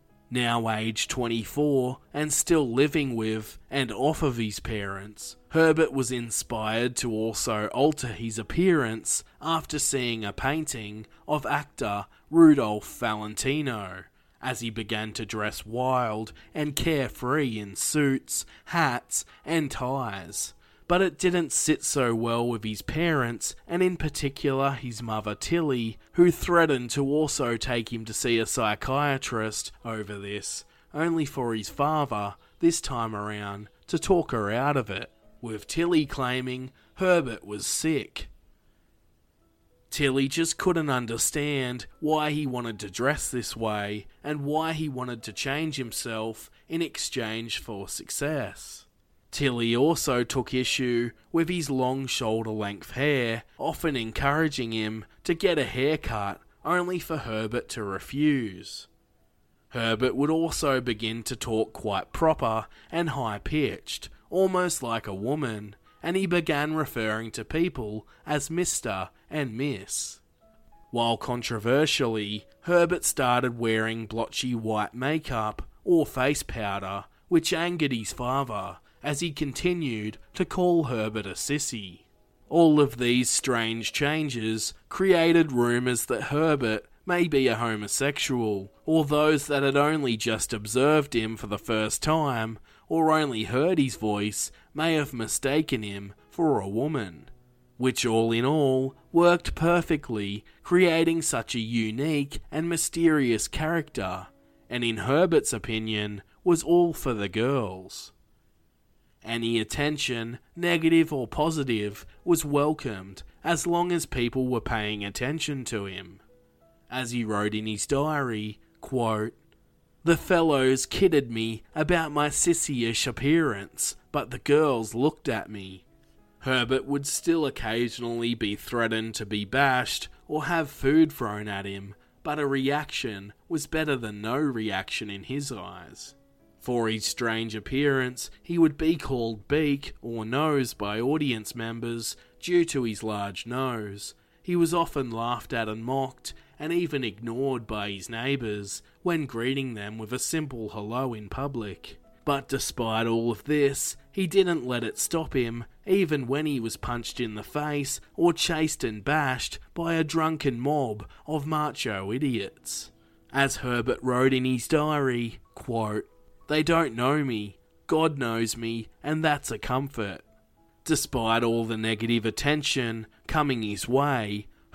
Now aged 24 and still living with and off of his parents, Herbert was inspired to also alter his appearance after seeing a painting of actor Rudolph Valentino, as he began to dress wild and carefree in suits, hats, and ties. But it didn't sit so well with his parents, and in particular his mother Tilly, who threatened to also take him to see a psychiatrist over this, only for his father, this time around, to talk her out of it, with Tilly claiming Herbert was sick. Tilly just couldn't understand why he wanted to dress this way and why he wanted to change himself in exchange for success. Tilly also took issue with his long shoulder-length hair, often encouraging him to get a haircut only for Herbert to refuse. Herbert would also begin to talk quite proper and high-pitched, almost like a woman, and he began referring to people as Mr. and Miss. While controversially, Herbert started wearing blotchy white makeup or face powder, which angered his father, as he continued to call Herbert a sissy. All of these strange changes created rumours that Herbert may be a homosexual, or those that had only just observed him for the first time, or only heard his voice, may have mistaken him for a woman, which all in all worked perfectly, creating such a unique and mysterious character, and in Herbert's opinion was all for the girls. Any attention, negative or positive, was welcomed as long as people were paying attention to him. As he wrote in his diary, quote, "The fellows kidded me about my sissy-ish appearance, but the girls looked at me." Herbert would still occasionally be threatened to be bashed or have food thrown at him, but a reaction was better than no reaction in his eyes. For his strange appearance, he would be called Beak or Nose by audience members due to his large nose. He was often laughed at and mocked, and even ignored by his neighbours when greeting them with a simple hello in public. But despite all of this, he didn't let it stop him, even when he was punched in the face or chased and bashed by a drunken mob of macho idiots. As Herbert wrote in his diary, quote, "They don't know me, God knows me, and that's a comfort." Despite all the negative attention coming his way,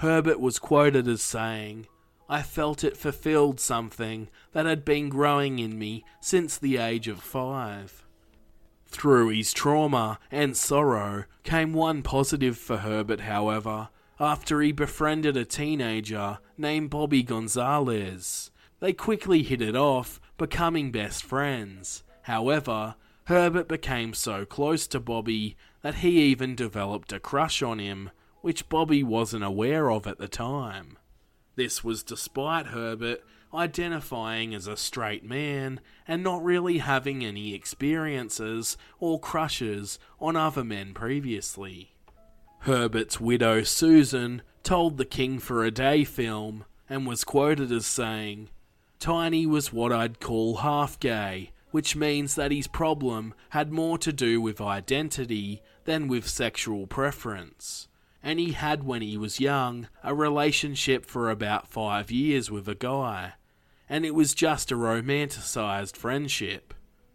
Herbert was quoted as saying, "I felt it fulfilled something that had been growing in me since the age of 5. Through his trauma and sorrow came one positive for Herbert, however, after he befriended a teenager named Bobby Gonzalez. They quickly hit it off, becoming best friends. However, Herbert became so close to Bobby that he even developed a crush on him, which Bobby wasn't aware of at the time. This was despite Herbert identifying as a straight man and not really having any experiences or crushes on other men previously. Herbert's widow Susan told the King for a Day film and was quoted as saying, "Tiny was what I'd call half gay, which means that his problem had more to do with identity than with sexual preference. And he had, when he was young, a relationship for about 5 years with a guy, and it was just a romanticised friendship."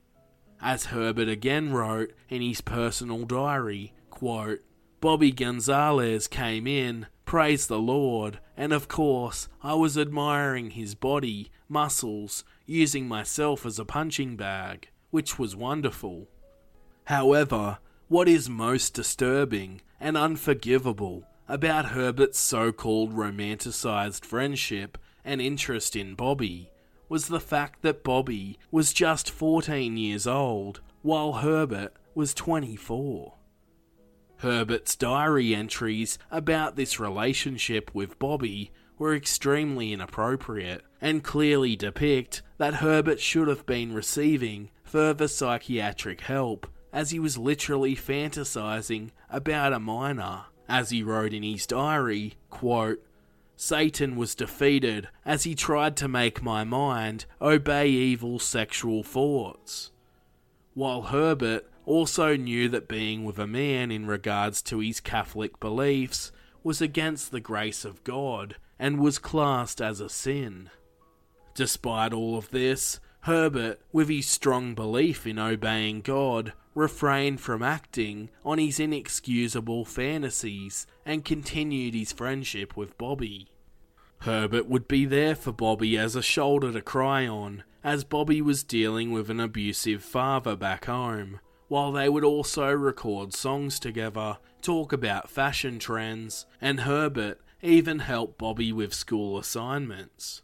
As Herbert again wrote in his personal diary, quote, "Bobby Gonzalez came in, praise the Lord, and of course I was admiring his body, muscles, using myself as a punching bag, which was wonderful. However, what is most disturbing and unforgivable about Herbert's so-called romanticised friendship and interest in Bobby was the fact that Bobby was just 14 years old, while Herbert was 24. Herbert's diary entries about this relationship with Bobby were extremely inappropriate and clearly depict that Herbert should have been receiving further psychiatric help, as he was literally fantasizing about a minor. As he wrote in his diary, quote, "Satan was defeated as he tried to make my mind obey evil sexual thoughts." While Herbert also knew that being with a man in regards to his Catholic beliefs was against the grace of God and was classed as a sin. Despite all of this, Herbert, with his strong belief in obeying God, refrained from acting on his inexcusable fantasies and continued his friendship with Bobby. Herbert would be there for Bobby as a shoulder to cry on, as Bobby was dealing with an abusive father back home, while they would also record songs together, talk about fashion trends, and Herbert even helped Bobby with school assignments.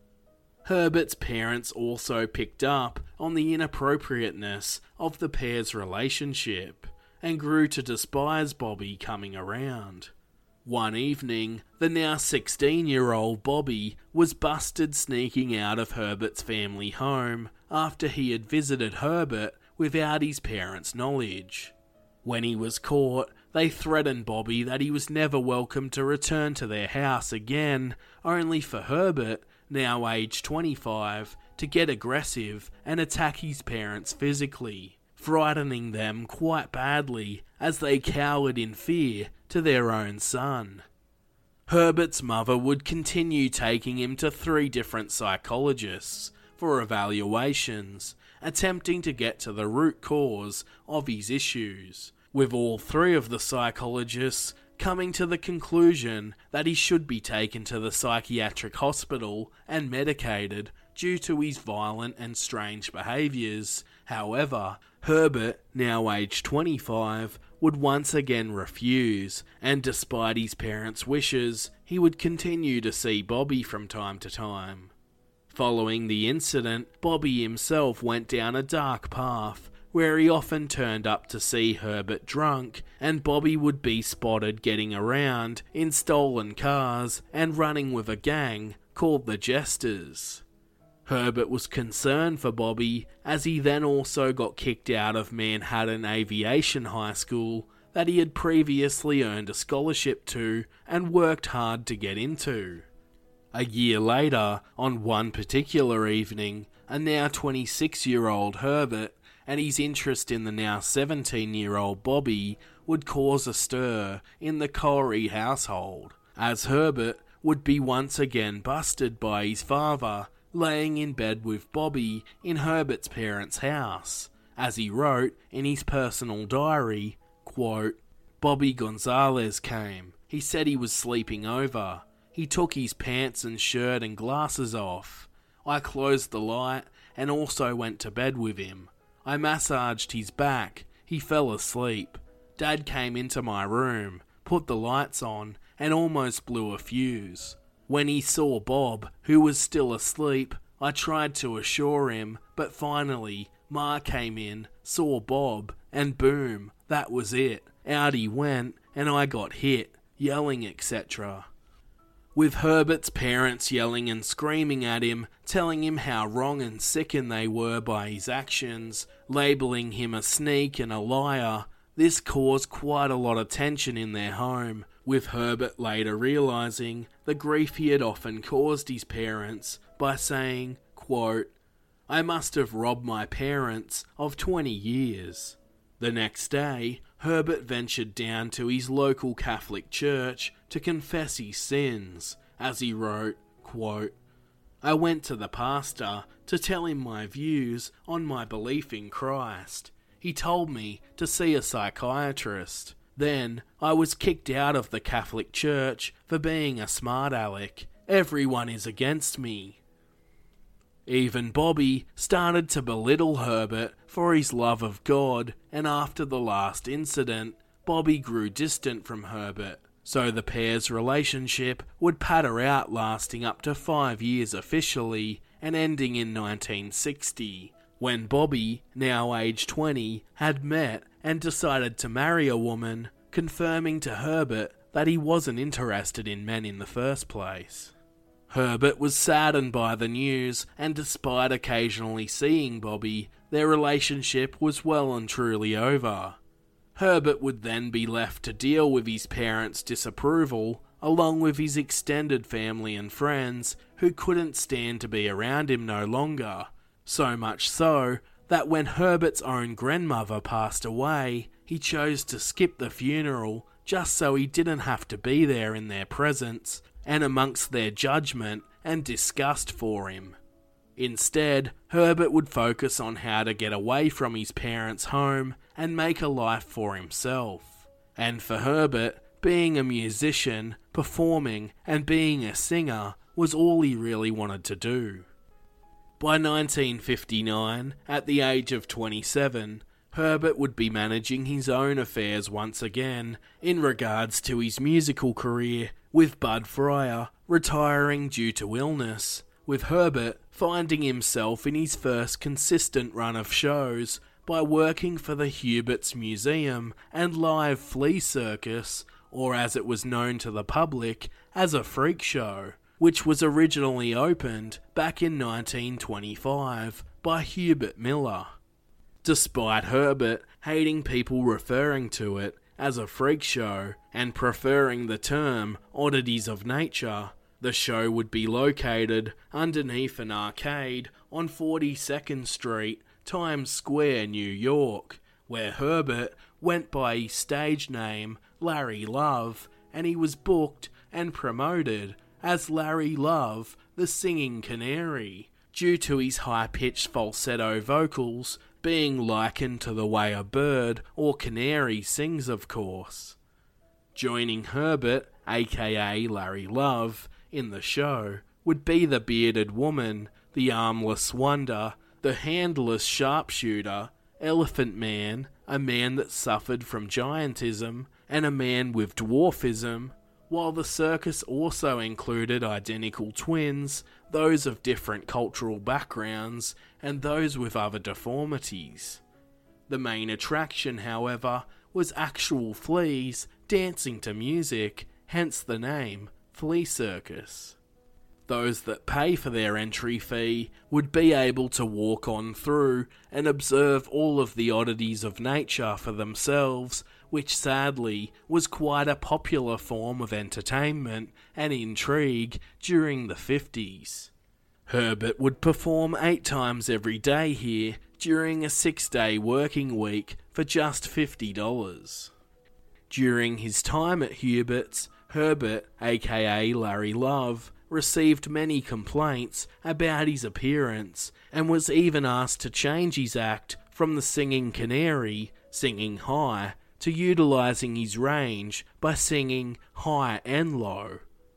Herbert's parents also picked up on the inappropriateness of the pair's relationship and grew to despise Bobby coming around. One evening, the now 16-year-old Bobby was busted sneaking out of Herbert's family home after he had visited Herbert without his parents' knowledge. When he was caught, they threatened Bobby that he was never welcome to return to their house again, only for Herbert, now aged 25, to get aggressive and attack his parents physically, frightening them quite badly as they cowered in fear to their own son. Herbert's mother would continue taking him to 3 different psychologists for evaluations, attempting to get to the root cause of his issues, with all 3 of the psychologists coming to the conclusion that he should be taken to the psychiatric hospital and medicated due to his violent and strange behaviours. However, Herbert, now aged 25, would once again refuse, and despite his parents' wishes, he would continue to see Bobby from time to time. Following the incident, Bobby himself went down a dark path, where he often turned up to see Herbert drunk, and Bobby would be spotted getting around in stolen cars and running with a gang called the Jesters. Herbert was concerned for Bobby, as he then also got kicked out of Manhattan Aviation High School that he had previously earned a scholarship to and worked hard to get into. A year later, on one particular evening, a now 26-year-old Herbert and his interest in the now 17-year-old Bobby would cause a stir in the Corey household, as Herbert would be once again busted by his father laying in bed with Bobby in Herbert's parents' house. As he wrote in his personal diary, quote, "Bobby Gonzalez came. He said he was sleeping over. He took his pants and shirt and glasses off. I closed the light and also went to bed with him. I massaged his back. He fell asleep. Dad came into my room, put the lights on, and almost blew a fuse. When he saw Bob, who was still asleep, I tried to assure him, but finally, Ma came in, saw Bob, and boom, that was it. Out he went, and I got hit, yelling, etc. With Herbert's parents yelling and screaming at him, telling him how wrong and sickened they were by his actions, labelling him a sneak and a liar, this caused quite a lot of tension in their home, with Herbert later realising the grief he had often caused his parents by saying, quote, "I must have robbed my parents of 20 years. The next day, Herbert ventured down to his local Catholic church to confess his sins, as he wrote, quote, "I went to the pastor to tell him my views on my belief in Christ. He told me to see a psychiatrist. Then I was kicked out of the Catholic Church for being a smart aleck. Everyone is against me." Even Bobby started to belittle Herbert for his love of God, and after the last incident, Bobby grew distant from Herbert, so the pair's relationship would patter out, lasting up to 5 years officially and ending in 1960, when Bobby, now aged 20, had met and decided to marry a woman, confirming to Herbert that he wasn't interested in men in the first place. Herbert was saddened by the news, and despite occasionally seeing Bobby, their relationship was well and truly over. Herbert would then be left to deal with his parents' disapproval, along with his extended family and friends, who couldn't stand to be around him no longer. So much so that when Herbert's own grandmother passed away, he chose to skip the funeral just so he didn't have to be there in their presence and amongst their judgment and disgust for him. Instead, Herbert would focus on how to get away from his parents' home and make a life for himself. And for Herbert, being a musician, performing, and being a singer was all he really wanted to do. By 1959, at the age of 27, Herbert would be managing his own affairs once again in regards to his musical career, with Bud Fryer retiring due to illness, with Herbert finding himself in his first consistent run of shows by working for the Hubert's Museum and Live Flea Circus, or as it was known to the public as a freak show, which was originally opened back in 1925 by Hubert Miller. Despite Herbert hating people referring to it as a freak show and preferring the term oddities of nature, the show would be located underneath an arcade on 42nd Street, Times Square, New York, where Herbert went by his stage name Larry Love, and he was booked and promoted as Larry Love, the Singing Canary, due to his high-pitched falsetto vocals being likened to the way a bird or canary sings, of course. Joining Herbert, aka Larry Love, in the show would be the bearded woman, the armless wonder, the handless sharpshooter, Elephant Man, a man that suffered from giantism, and a man with dwarfism, while the circus also included identical twins, those of different cultural backgrounds, and those with other deformities. The main attraction, however, was actual fleas dancing to music, hence the name Flea Circus. Those that pay for their entry fee would be able to walk on through and observe all of the oddities of nature for themselves, which sadly was quite a popular form of entertainment and intrigue during the 50s. Herbert would perform 8 times every day here during a 6-day working week for just $50. During his time at Hubert's, Herbert, aka Larry Love, received many complaints about his appearance and was even asked to change his act from the Singing Canary, singing high, to utilising his range by singing high and low.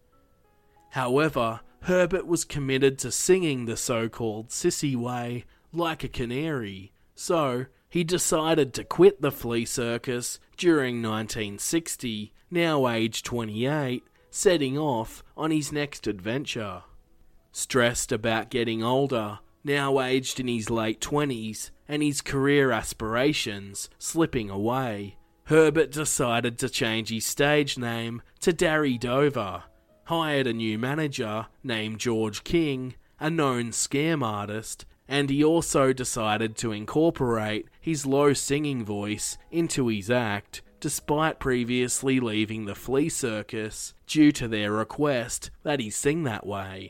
However, Herbert was committed to singing the so-called sissy way like a canary, so he decided to quit the flea circus during 1960, now aged 28, setting off on his next adventure. Stressed about getting older, now aged in his late 20s, and his career aspirations slipping away, Herbert decided to change his stage name to Darry Dover, hired a new manager named George King, a known scam artist, and he also decided to incorporate his low singing voice into his act, despite previously leaving the flea circus due to their request that he sing that way.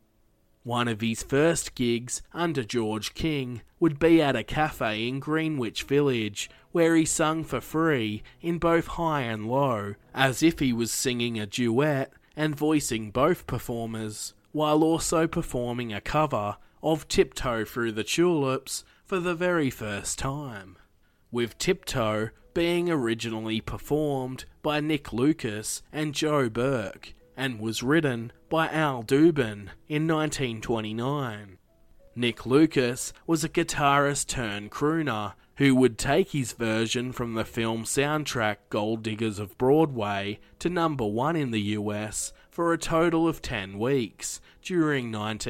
One of his first gigs under George King would be at a cafe in Greenwich Village, where he sung for free in both high and low, as if he was singing a duet and voicing both performers, while also performing a cover of Tiptoe Through the Tulips for the very first time, with Tiptoe being originally performed by Nick Lucas and Joe Burke, and was written by Al Dubin in 1929. Nick Lucas was a guitarist turned crooner who would take his version from the film soundtrack Gold Diggers of Broadway to #1 in the US for a total of 10 weeks during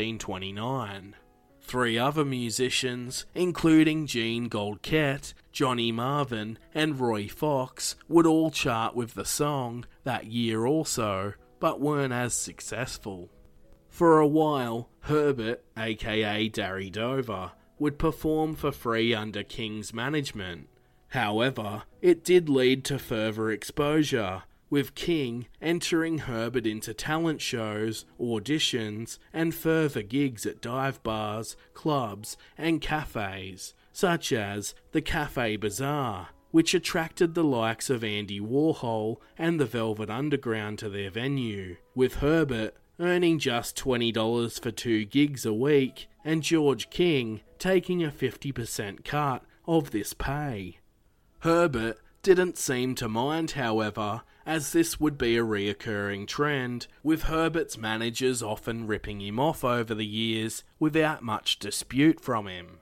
1929. 3 other musicians, including Gene Goldkett, Johnny Marvin, and Roy Fox, would all chart with the song that year also, but weren't as successful. For a while, Herbert, aka Darry Dover, would perform for free under King's management. However, it did lead to further exposure, with King entering Herbert into talent shows, auditions, and further gigs at dive bars, clubs, and cafes, such as the Cafe Bazaar, which attracted the likes of Andy Warhol and the Velvet Underground to their venue, with Herbert earning just $20 for 2 gigs a week, and George King taking a 50% cut of this pay. Herbert didn't seem to mind, however, as this would be a reoccurring trend, with Herbert's managers often ripping him off over the years without much dispute from him.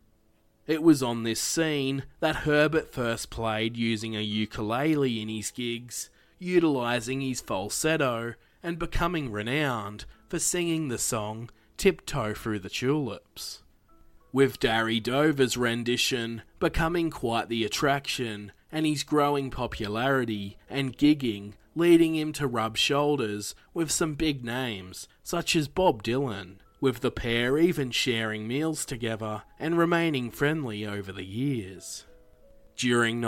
It was on this scene that Herbert first played using a ukulele in his gigs, utilising his falsetto and becoming renowned for singing the song Tiptoe Through the Tulips, with Darry Dover's rendition becoming quite the attraction and his growing popularity and gigging leading him to rub shoulders with some big names such as Bob Dylan, with the pair even sharing meals together and remaining friendly over the years. During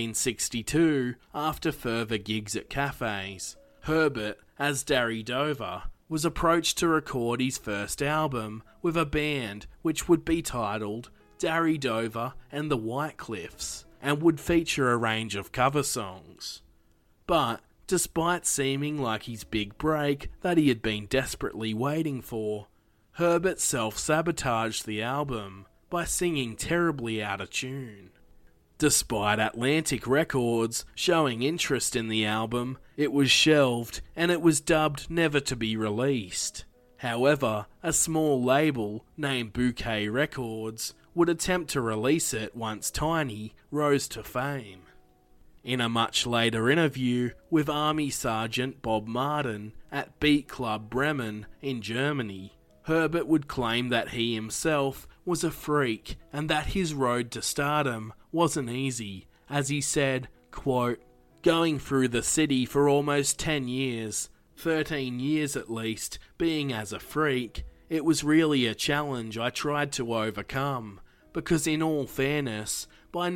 1962, after further gigs at cafes, Herbert, as Darry Dover, was approached to record his first album with a band which would be titled Darry Dover and the Whitecliffs, and would feature a range of cover songs. But, despite seeming like his big break that he had been desperately waiting for, Herbert self-sabotaged the album by singing terribly out of tune. Despite Atlantic Records showing interest in the album, it was shelved and it was dubbed never to be released. However, a small label named Bouquet Records would attempt to release it once Tiny rose to fame. In a much later interview with Army Sergeant Bob Martin at Beat Club Bremen in Germany, Herbert would claim that he himself was a freak and that his road to stardom wasn't easy, as he said, quote, "Going through the city for almost 10 years, 13 years at least, being as a freak, it was really a challenge I tried to overcome, because in all fairness, by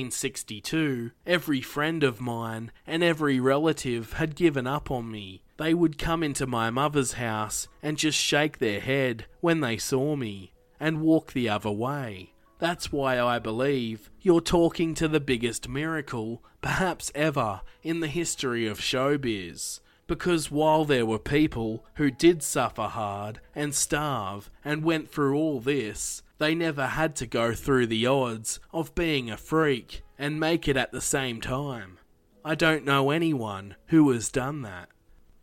1962, every friend of mine and every relative had given up on me. They would come into my mother's house and just shake their head when they saw me, and walk the other way. That's why I believe you're talking to the biggest miracle, perhaps ever, in the history of showbiz. Because while there were people who did suffer hard and starve and went through all this, they never had to go through the odds of being a freak and make it at the same time. I don't know anyone who has done that.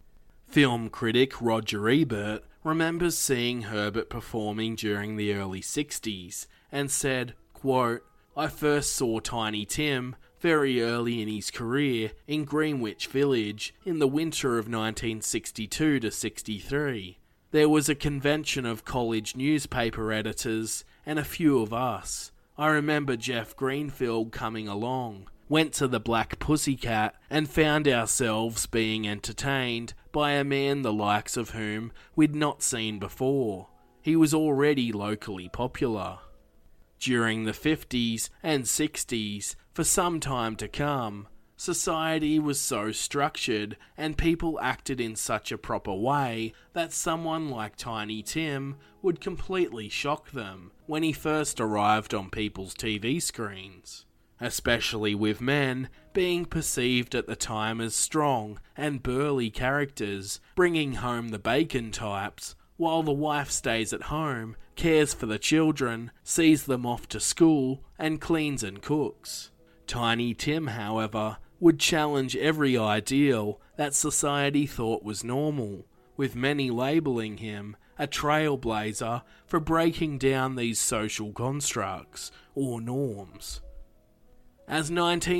Film critic Roger Ebert remembers seeing Herbert performing during the early 60s and said, quote, "I first saw Tiny Tim very early in his career in Greenwich Village in the winter of 1962 to 63. There was a convention of college newspaper editors and a few of us. I remember Jeff Greenfield coming along, went to the Black Pussycat and found ourselves being entertained by a man the likes of whom we'd not seen before. He was already locally popular." During the 50s and 60s, for some time to come, society was so structured and people acted in such a proper way that someone like Tiny Tim would completely shock them when he first arrived on people's TV screens, especially with men being perceived at the time as strong and burly characters bringing home the bacon types, while the wife stays at home, cares for the children, sees them off to school, and cleans and cooks. Tiny Tim, however, would challenge every ideal that society thought was normal, with many labelling him a trailblazer for breaking down these social constructs or norms. As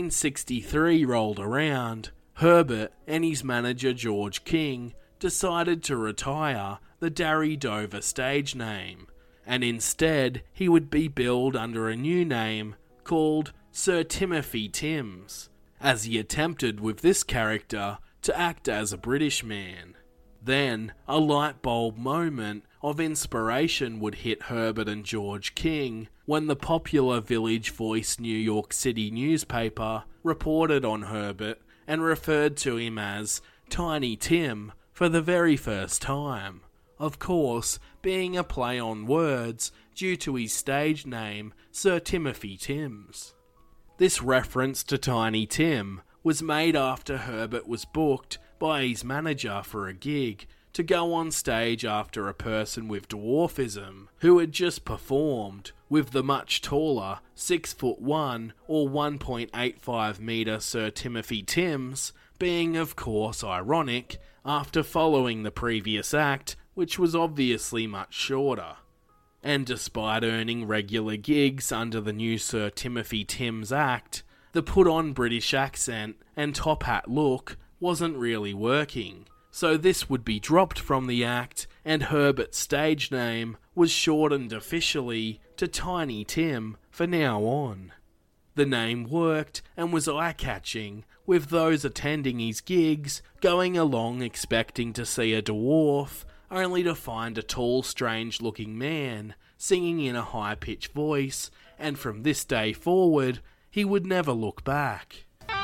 1963 rolled around, Herbert and his manager George King decided to retire the Darry Dover stage name, and instead he would be billed under a new name called Sir Timothy Timms, as he attempted with this character to act as a British man. Then, a light bulb moment of inspiration would hit Herbert and George King when the popular Village Voice New York City newspaper reported on Herbert and referred to him as Tiny Tim for the very first time. Of course, being a play on words due to his stage name, Sir Timothy Timms. This reference to Tiny Tim was made after Herbert was booked by his manager for a gig to go on stage after a person with dwarfism who had just performed with the much taller 6'1" or 1.85 metre Sir Timothy Timms, being of course ironic after following the previous act, which was obviously much shorter. And despite earning regular gigs under the new Sir Timothy Timms act, the put-on British accent and top hat look wasn't really working, so this would be dropped from the act and Herbert's stage name was shortened officially to Tiny Tim for now on. The name worked and was eye-catching, with those attending his gigs going along expecting to see a dwarf, only to find a tall, strange-looking man singing in a high-pitched voice, and from this day forward, he would never look back.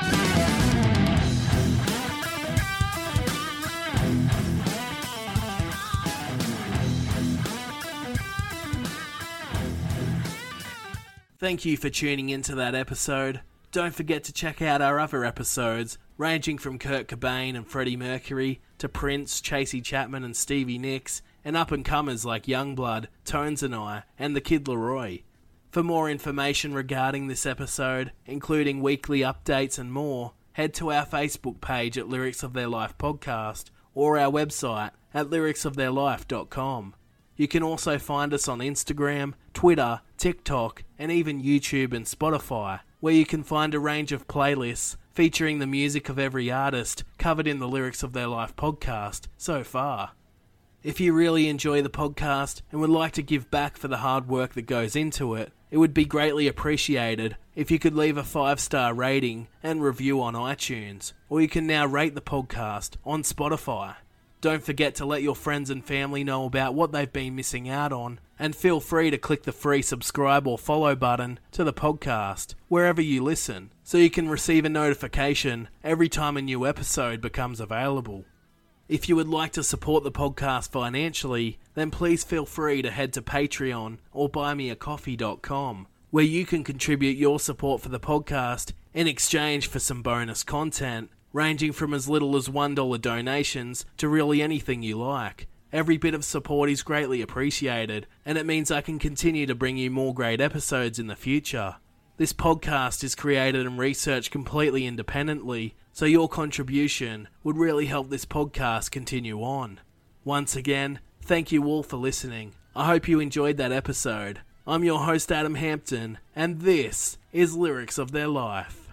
Thank you for tuning into that episode. Don't forget to check out our other episodes, ranging from Kurt Cobain and Freddie Mercury to Prince, Tracy Chapman and Stevie Nicks, and up-and-comers like Youngblood, Tones and I, and the Kid Laroi. For more information regarding this episode, including weekly updates and more, head to our Facebook page at Lyrics of Their Life Podcast or our website at lyricsoftheirlife.com. You can also find us on Instagram, Twitter, TikTok, and even YouTube and Spotify, where you can find a range of playlists featuring the music of every artist covered in the Lyrics of Their Life podcast so far. If you really enjoy the podcast and would like to give back for the hard work that goes into it, it would be greatly appreciated if you could leave a 5-star rating and review on iTunes, or you can now rate the podcast on Spotify. Don't forget to let your friends and family know about what they've been missing out on, and feel free to click the free subscribe or follow button to the podcast wherever you listen, so you can receive a notification every time a new episode becomes available. If you would like to support the podcast financially, then please feel free to head to Patreon or buymeacoffee.com, where you can contribute your support for the podcast in exchange for some bonus content, ranging from as little as $1 donations to really anything you like. Every bit of support is greatly appreciated, and it means I can continue to bring you more great episodes in the future. This podcast is created and researched completely independently, so your contribution would really help this podcast continue on. Once again, thank you all for listening. I hope you enjoyed that episode. I'm your host Adam Hampton, and this is Lyrics of Their Life.